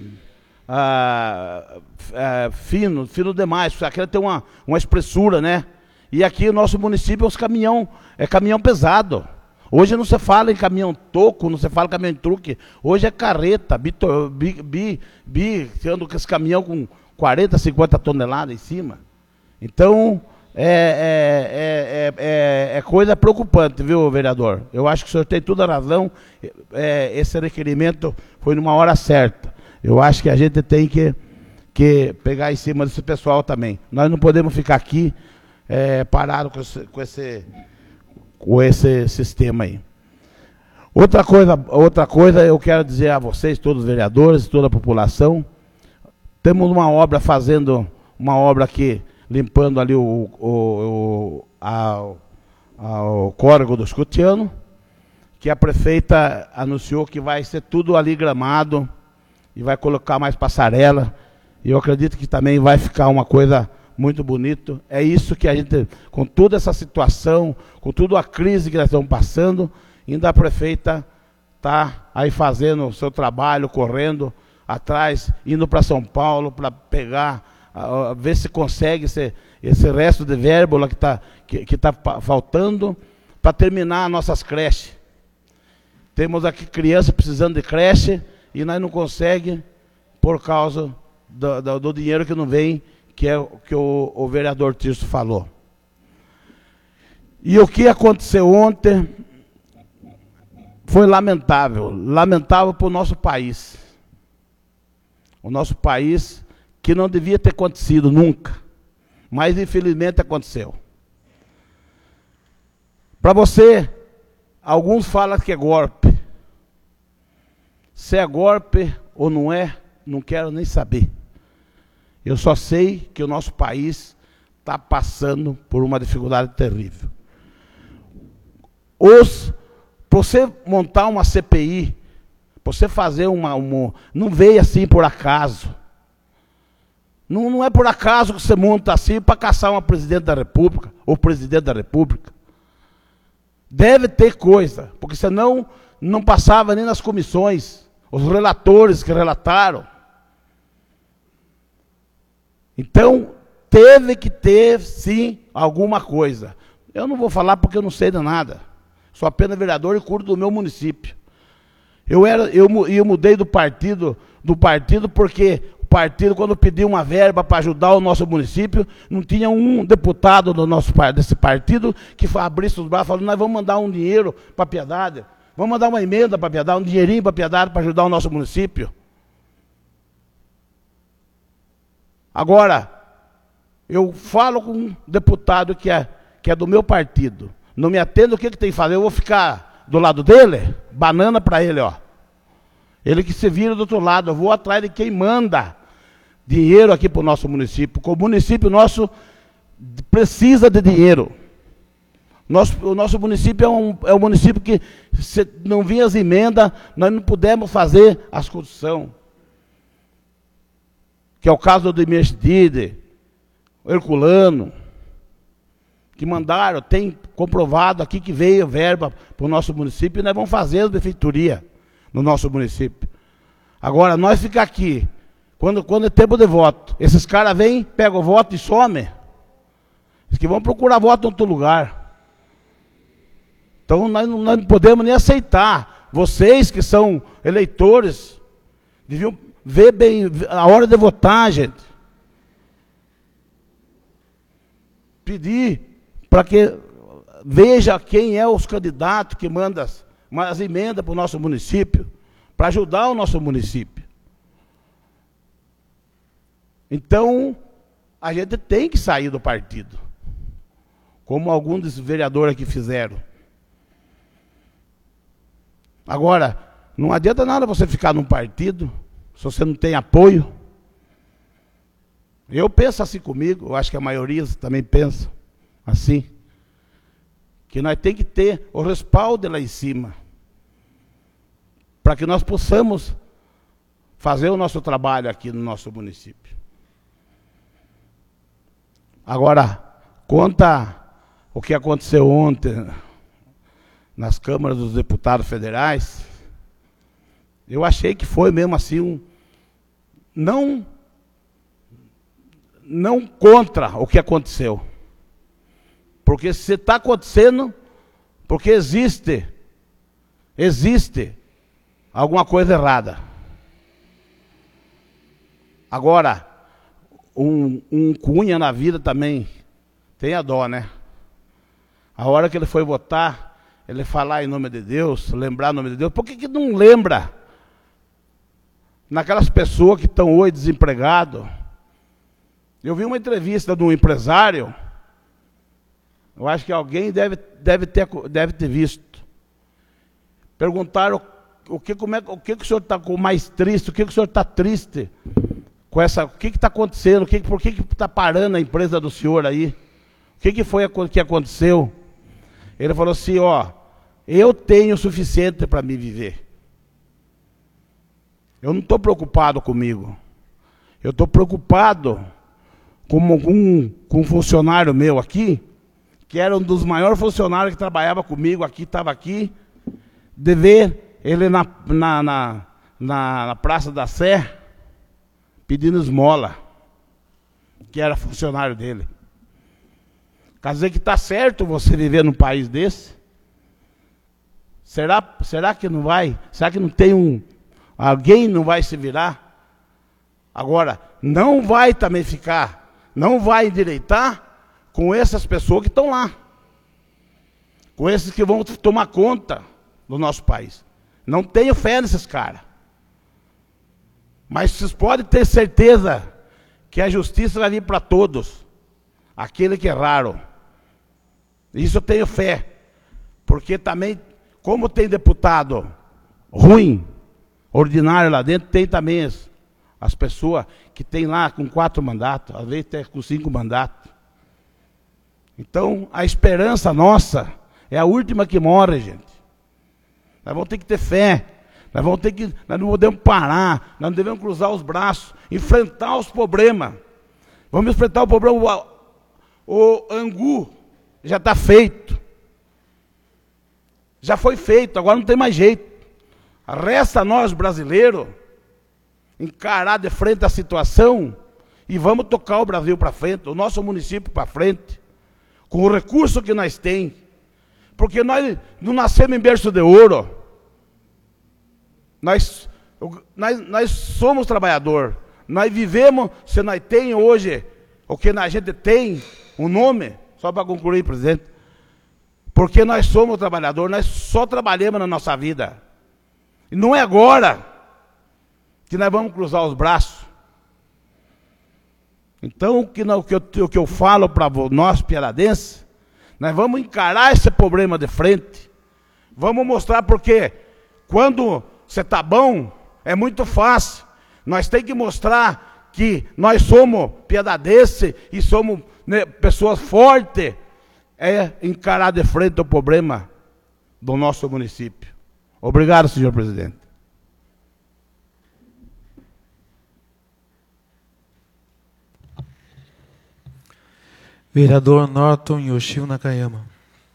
ah, ah, fino, fino demais, porque aquilo tem uma, uma espessura, né? E aqui o nosso município é os caminhão, é caminhão pesado. Hoje não se fala em caminhão toco, não se fala em caminhão em truque. Hoje é carreta, bi, bi, bi, bi ando com esse caminhão com quarenta, cinquenta toneladas em cima. Então, é, é, é, é, é coisa preocupante, viu, vereador? Eu acho que o senhor tem toda a razão. É, esse requerimento foi numa hora certa. Eu acho que a gente tem que, que pegar em cima desse pessoal também. Nós não podemos ficar aqui é, parado com esse... Com esse com esse sistema aí. Outra coisa, outra coisa eu quero dizer a vocês, todos os vereadores, toda a população, temos uma obra fazendo, uma obra aqui, limpando ali o, o, o, a, a, o córrego do Escutiano, que a prefeita anunciou que vai ser tudo ali gramado, e vai colocar mais passarela, e eu acredito que também vai ficar uma coisa muito bonito. É isso que a gente, com toda essa situação, com toda a crise que nós estamos passando, ainda a prefeita está aí fazendo o seu trabalho, correndo atrás, indo para São Paulo para pegar, uh, ver se consegue esse, esse resto de verbo que está que, que tá faltando para terminar nossas creches. Temos aqui crianças precisando de creche e nós não conseguimos por causa do, do, do dinheiro que não vem, que é o que o, o vereador Tirso falou. E o que aconteceu ontem foi lamentável, lamentável para o nosso país. O nosso país que não devia ter acontecido nunca, mas infelizmente aconteceu. Para você, alguns falam que é golpe. Se é golpe ou não é, não quero nem saber. Eu só sei que o nosso país está passando por uma dificuldade terrível. Os, para você montar uma C P I, para você fazer uma, uma... Não veio assim por acaso. Não, não é por acaso que você monta assim para caçar uma presidente da República, ou presidente da República. Deve ter coisa, porque senão não passava nem nas comissões, os relatores que relataram. Então, teve que ter, sim, alguma coisa. Eu não vou falar porque eu não sei de nada. Sou apenas vereador e cuido do meu município. Eu, era, eu, eu mudei do partido, do partido porque o partido, quando pediu uma verba para ajudar o nosso município, não tinha um deputado do nosso, desse partido que abrisse os braços e falou, nós vamos mandar um dinheiro para a Piedade, vamos mandar uma emenda para a Piedade, um dinheirinho para a Piedade para ajudar o nosso município. Agora, eu falo com um deputado que é, que é do meu partido, não me atende, o que, que tem que fazer? Eu vou ficar do lado dele, banana para ele, ó. Ele que se vira do outro lado, eu vou atrás de quem manda dinheiro aqui para o nosso município, porque o município nosso precisa de dinheiro. Nosso, o nosso município é um, é um município que, se não vinha as emendas, nós não pudemos fazer as construções. Que é o caso do Emergide, Herculano, que mandaram, tem comprovado aqui que veio verba para o nosso município e nós vamos fazer a prefeitura no nosso município. Agora, nós ficamos aqui, quando, quando é tempo de voto, esses caras vêm, pegam o voto e somem. Eles que vão procurar voto em outro lugar. Então, nós, nós não podemos nem aceitar. Vocês que são eleitores, deviam ver bem a hora de votar, gente. Pedir para que veja quem é os candidatos que mandam as, as emendas para o nosso município, para ajudar o nosso município. Então, a gente tem que sair do partido, como alguns dos vereadores aqui fizeram. Agora, não adianta nada você ficar num partido, se você não tem apoio. Eu penso assim comigo, eu acho que a maioria também pensa assim, que nós temos que ter o respaldo lá em cima, para que nós possamos fazer o nosso trabalho aqui no nosso município. Agora, conta o que aconteceu ontem nas câmaras dos deputados federais, eu achei que foi mesmo assim um... Não, não contra o que aconteceu. Porque se está acontecendo, porque existe, existe alguma coisa errada. Agora, um, um Cunha na vida também tem a dó, né? A hora que ele foi votar, ele falar em nome de Deus, lembrar o nome de Deus, por que que não lembra naquelas pessoas que estão hoje desempregadas? Eu vi uma entrevista de um empresário, eu acho que alguém deve, deve, ter, deve ter visto. Perguntaram o que, como é, o que, que o senhor está mais triste, o que, que o senhor está triste com essa, o que está acontecendo, o que, por que está parando a empresa do senhor aí? O que, que foi que aconteceu? Ele falou assim, ó, eu tenho o suficiente para me viver. Eu não estou preocupado comigo. Eu estou preocupado com um, com um funcionário meu aqui, que era um dos maiores funcionários que trabalhava comigo aqui, estava aqui, de ver ele na, na, na, na, na Praça da Sé, pedindo esmola, que era funcionário dele. Quer dizer que está certo você viver num país desse? Será, será que não vai? Será que não tem um... Alguém não vai se virar? Agora, não vai também ficar, não vai endireitar com essas pessoas que estão lá. Com esses que vão tomar conta do nosso país. Não tenho fé nesses caras. Mas vocês podem ter certeza que a justiça vai vir para todos, aquele que erraram. Isso eu tenho fé, porque também, como tem deputado ruim, ordinário lá dentro, tem também as, as pessoas que tem lá com quatro mandatos, às vezes até com cinco mandatos. Então, a esperança nossa é a última que morre, gente. Nós vamos ter que ter fé, nós vamos ter que, nós não podemos parar, nós não devemos cruzar os braços, enfrentar os problemas. Vamos enfrentar o problema, o, o angu já está feito. Já foi feito, agora não tem mais jeito. Resta a nós, brasileiros, encarar de frente a situação e vamos tocar o Brasil para frente, o nosso município para frente, com o recurso que nós temos. Porque nós não nascemos em berço de ouro. Nós, nós, nós somos trabalhador. Nós vivemos, se nós temos hoje o que a gente tem, um nome, só para concluir, presidente, porque nós somos trabalhadores, nós só trabalhamos na nossa vida. E não é agora que nós vamos cruzar os braços. Então, o que, não, o que, eu, o que eu falo para nós, piaradenses, nós vamos encarar esse problema de frente. Vamos mostrar porque quando você está bom, é muito fácil. Nós temos que mostrar que nós somos piedadenses e somos, né, pessoas fortes. É encarar de frente o problema do nosso município. Obrigado, senhor presidente. Vereador Norton Yoshio Nakayama.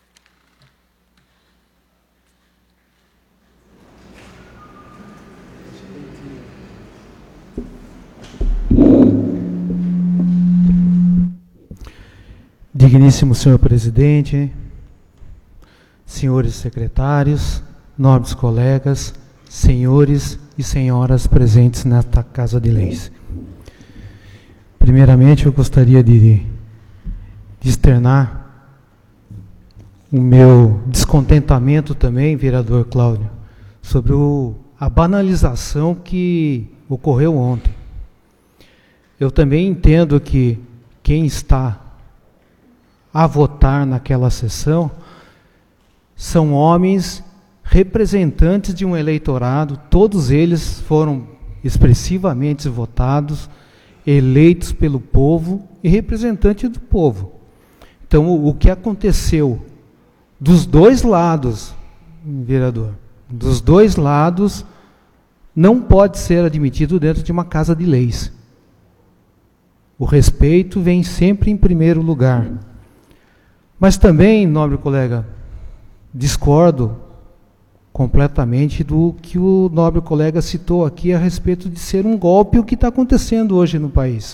Digníssimo senhor presidente, senhores secretários, nobres colegas, senhores e senhoras presentes nesta Casa de Leis. Primeiramente, eu gostaria de, de externar o meu descontentamento também, vereador Cláudio, sobre o, a banalização que ocorreu ontem. Eu também entendo que quem está a votar naquela sessão são homens representantes de um eleitorado, todos eles foram expressivamente votados, eleitos pelo povo e representantes do povo. Então, o, o que aconteceu dos dois lados, vereador, dos dois lados, não pode ser admitido dentro de uma casa de leis. O respeito vem sempre em primeiro lugar. Mas também, nobre colega, discordo completamente do que o nobre colega citou aqui a respeito de ser um golpe o que está acontecendo hoje no país.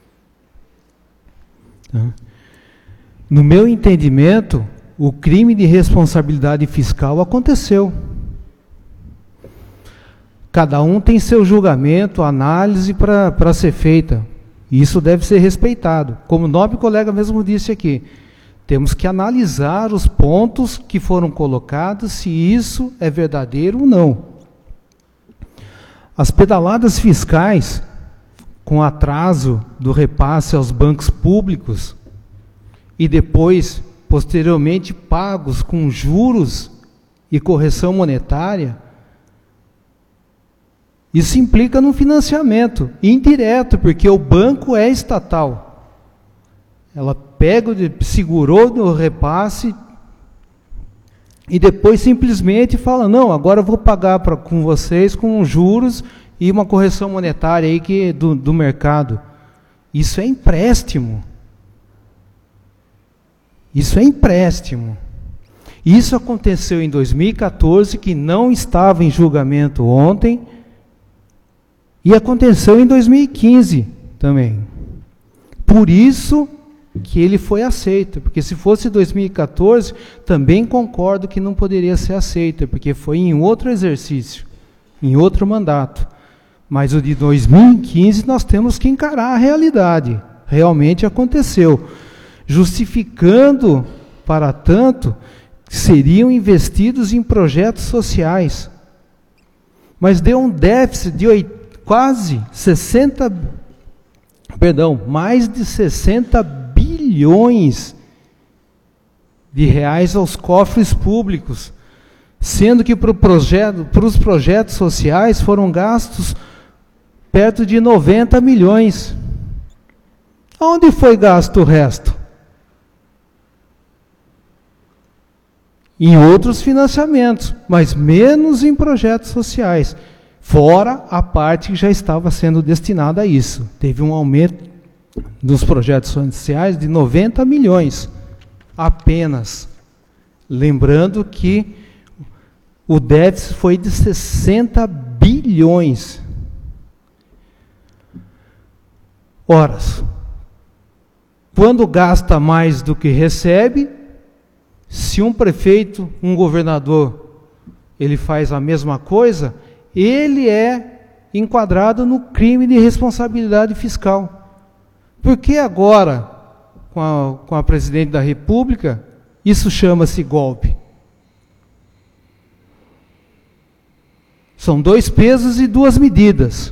No meu entendimento, o crime de responsabilidade fiscal aconteceu. Cada um tem seu julgamento, análise para ser feita. E isso deve ser respeitado. Como o nobre colega mesmo disse aqui, temos que analisar os pontos que foram colocados, se isso é verdadeiro ou não. As pedaladas fiscais, com atraso do repasse aos bancos públicos, e depois, posteriormente, pagos com juros e correção monetária, isso implica no financiamento indireto, porque o banco é estatal. Ela pega, segurou no repasse e depois simplesmente fala, não, agora eu vou pagar pra, com vocês com juros e uma correção monetária aí que, do, do mercado. Isso é empréstimo. Isso é empréstimo. Isso aconteceu em dois mil e quatorze, que não estava em julgamento ontem, e aconteceu em dois mil e quinze também. Por isso que ele foi aceito, porque se fosse dois mil e quatorze, também concordo que não poderia ser aceito, porque foi em outro exercício, em outro mandato. Mas o de dois mil e quinze nós temos que encarar a realidade. Realmente aconteceu. Justificando, para tanto, que seriam investidos em projetos sociais. Mas deu um déficit de quase sessenta perdão, mais de sessenta bilhões de reais aos cofres públicos, sendo que para o projeto, para os projetos sociais foram gastos perto de noventa milhões. Onde foi gasto o resto? Em outros financiamentos, mas menos em projetos sociais, fora a parte que já estava sendo destinada a isso. Teve um aumento dos projetos sociais de noventa milhões, apenas. Lembrando que o déficit foi de sessenta bilhões. Ora, quando gasta mais do que recebe, se um prefeito, um governador, ele faz a mesma coisa, ele é enquadrado no crime de responsabilidade fiscal. Por que agora, com a, com a presidente da República, isso chama-se golpe? São dois pesos e duas medidas.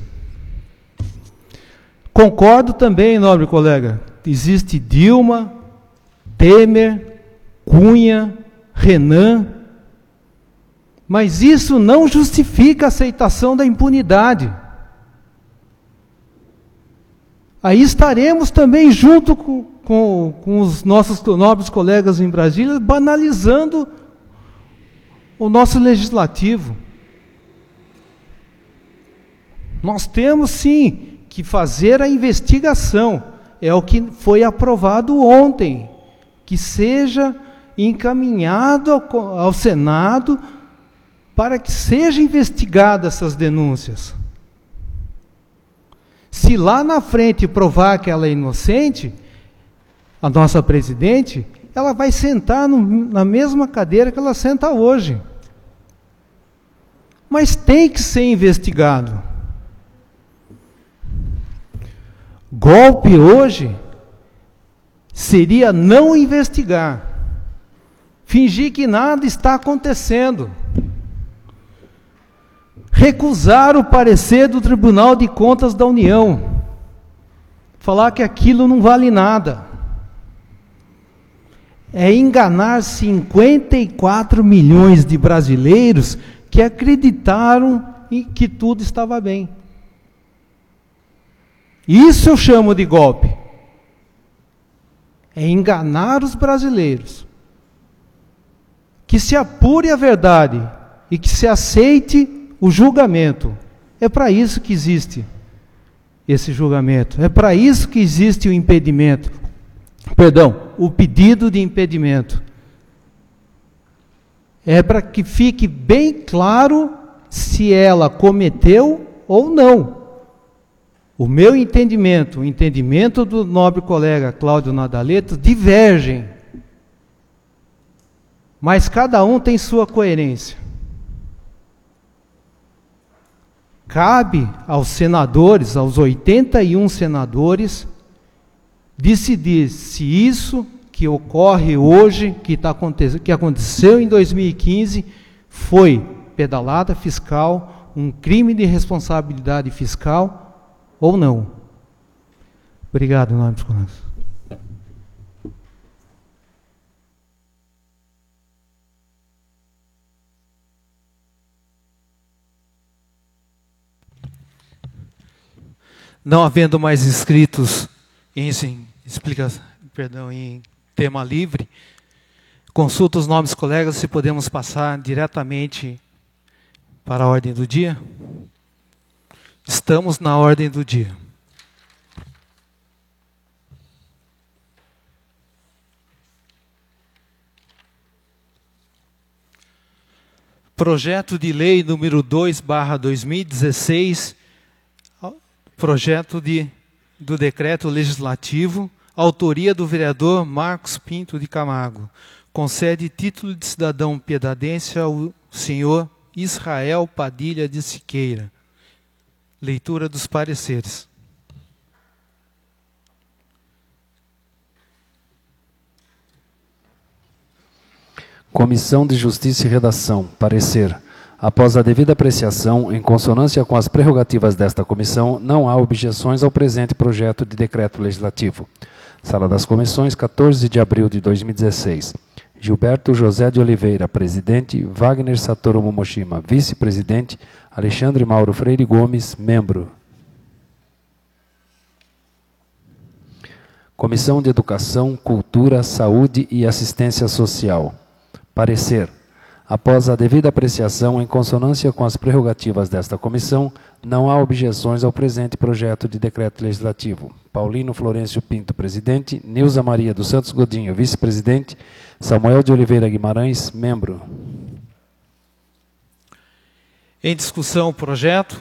Concordo também, nobre colega, existe Dilma, Temer, Cunha, Renan, mas isso não justifica a aceitação da impunidade. Aí estaremos também junto com, com, com os nossos nobres colegas em Brasília, banalizando o nosso legislativo. Nós temos sim que fazer a investigação, é o que foi aprovado ontem, que seja encaminhado ao, ao Senado para que seja investigada essas denúncias. Se lá na frente provar que ela é inocente, a nossa presidente, ela vai sentar no, na mesma cadeira que ela senta hoje. Mas tem que ser investigado. Golpe hoje seria não investigar, fingir que nada está acontecendo, recusar o parecer do Tribunal de Contas da União, falar que aquilo não vale nada, é enganar cinquenta e quatro milhões de brasileiros que acreditaram em que tudo estava bem. Isso eu chamo de golpe. É enganar os brasileiros. Que se apure a verdade e que se aceite o julgamento. É para isso que existe esse julgamento. É para isso que existe o impedimento. Perdão, o pedido de impedimento. É para que fique bem claro se ela cometeu ou não. O meu entendimento, o entendimento do nobre colega Cláudio Nadaleto divergem. Mas cada um tem sua coerência. Cabe aos senadores, aos oitenta e um senadores, decidir se isso que ocorre hoje, que, tá, que aconteceu em dois mil e quinze, foi pedalada fiscal, um crime de responsabilidade fiscal, ou não. Obrigado, nobres colegas. Não havendo mais inscritos em, em, explica, perdão, em tema livre, consulto os nobres colegas se podemos passar diretamente para a ordem do dia. Estamos na ordem do dia. Projeto de lei número dois barra dois mil e dezesseis, projeto de, do decreto legislativo, autoria do vereador Marcos Pinto de Camargo, concede título de cidadão piedadense ao senhor Israel Padilha de Siqueira. Leitura dos pareceres. Comissão de Justiça e Redação. Parecer. Após a devida apreciação, em consonância com as prerrogativas desta comissão, não há objeções ao presente projeto de decreto legislativo. Sala das Comissões, quatorze de abril de dois mil e dezesseis. Gilberto José de Oliveira, presidente. Wagner Satoru Momoshima, vice-presidente. Alexandre Mauro Freire Gomes, membro. Comissão de Educação, Cultura, Saúde e Assistência Social. Parecer. Após a devida apreciação, em consonância com as prerrogativas desta comissão, não há objeções ao presente projeto de decreto legislativo. Paulino Florencio Pinto, presidente. Nilza Maria dos Santos Godinho, vice-presidente. Samuel de Oliveira Guimarães, membro. Em discussão o projeto.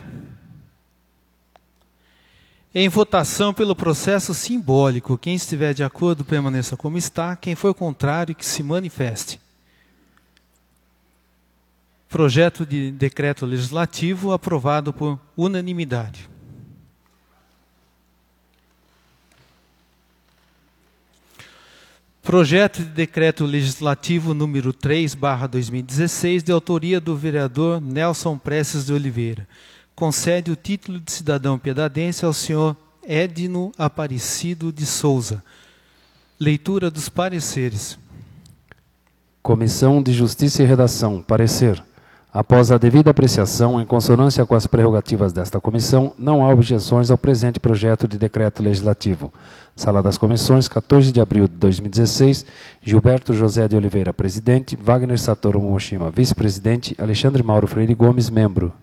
Em votação pelo processo simbólico. Quem estiver de acordo, permaneça como está. Quem for contrário, que se manifeste. Projeto de decreto legislativo aprovado por unanimidade. Projeto de decreto legislativo número três barra dois mil e dezesseis, de autoria do vereador Nelson Prestes de Oliveira. Concede o título de cidadão piedadense ao senhor Edno Aparecido de Souza. Leitura dos pareceres. Comissão de Justiça e Redação. Parecer. Após a devida apreciação, em consonância com as prerrogativas desta comissão, não há objeções ao presente projeto de decreto legislativo. Sala das Comissões, quatorze de abril de dois mil e dezesseis. Gilberto José de Oliveira, presidente. Wagner Satoru Momoshima, vice-presidente. Alexandre Mauro Freire Gomes, membro.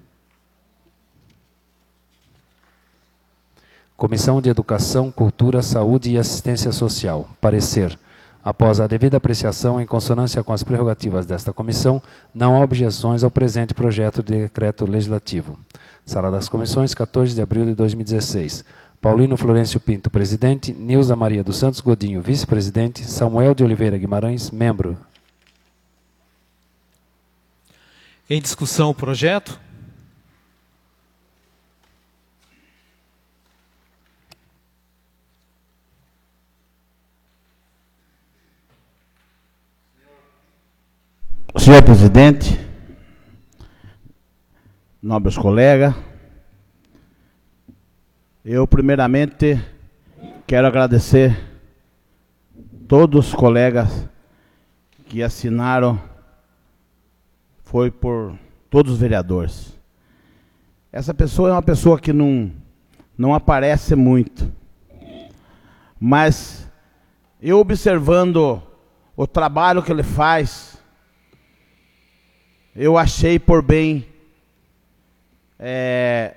Comissão de Educação, Cultura, Saúde e Assistência Social. Parecer. Após a devida apreciação, em consonância com as prerrogativas desta comissão, não há objeções ao presente projeto de decreto legislativo. Sala das Comissões, quatorze de abril de dois mil e dezesseis. Paulino Florencio Pinto, presidente. Nilza Maria dos Santos Godinho, vice-presidente. Samuel de Oliveira Guimarães, membro. Em discussão o projeto. Senhor presidente, nobres colegas, eu primeiramente quero agradecer todos os colegas que assinaram, foi por todos os vereadores. Essa pessoa é uma pessoa que não, não aparece muito, mas eu observando o trabalho que ele faz, eu achei por bem é,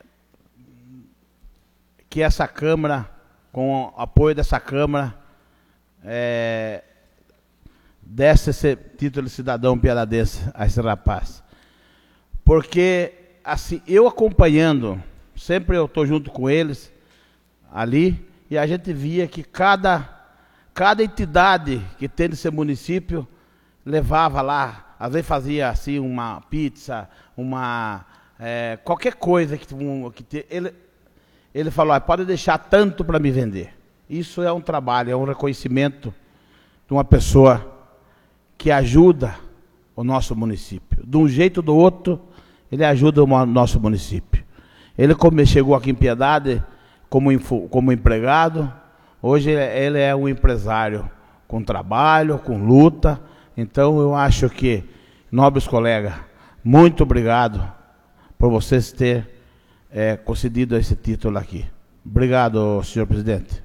que essa Câmara, com o apoio dessa Câmara, é, desse esse título de cidadão piedadense a esse rapaz. Porque, assim, eu acompanhando, sempre eu estou junto com eles ali, e a gente via que cada, cada entidade que tem nesse município levava lá. Às vezes fazia assim uma pizza, uma é, qualquer coisa que, um, que te, ele ele falou, ah, pode deixar tanto para me vender. Isso é um trabalho, é um reconhecimento de uma pessoa que ajuda o nosso município. De um jeito ou do outro, ele ajuda o nosso município. Ele como chegou aqui em Piedade como como empregado, hoje ele é um empresário com trabalho, com luta. Então, eu acho que, nobres colegas, muito obrigado por vocês terem é, concedido esse título aqui. Obrigado, senhor presidente.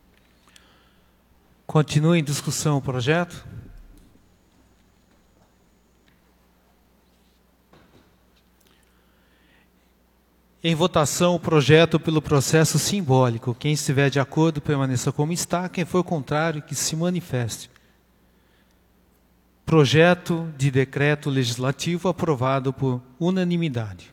Continua em discussão o projeto. Em votação o projeto pelo processo simbólico. Quem estiver de acordo, permaneça como está. Quem for contrário, que se manifeste. Projeto de decreto legislativo aprovado por unanimidade.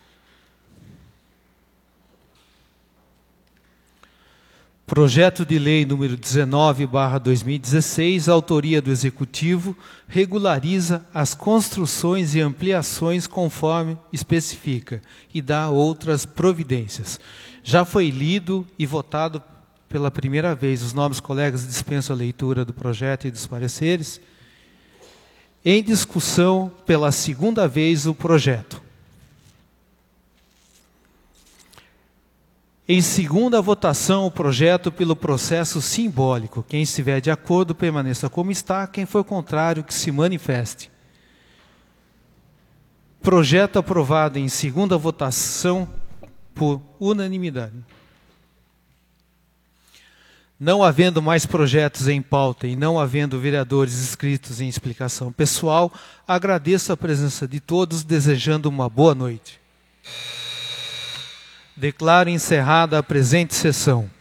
Projeto de lei número dezenove barra dois mil e dezesseis, autoria do Executivo, regulariza as construções e ampliações conforme especifica e dá outras providências. Já foi lido e votado pela primeira vez. Os nobres colegas dispensam a leitura do projeto e dos pareceres. Em discussão pela segunda vez o projeto. Em segunda votação, o projeto pelo processo simbólico. Quem estiver de acordo, permaneça como está. Quem for contrário, que se manifeste. Projeto aprovado em segunda votação por unanimidade. Não havendo mais projetos em pauta e não havendo vereadores inscritos em explicação pessoal, agradeço a presença de todos, desejando uma boa noite. Declaro encerrada a presente sessão.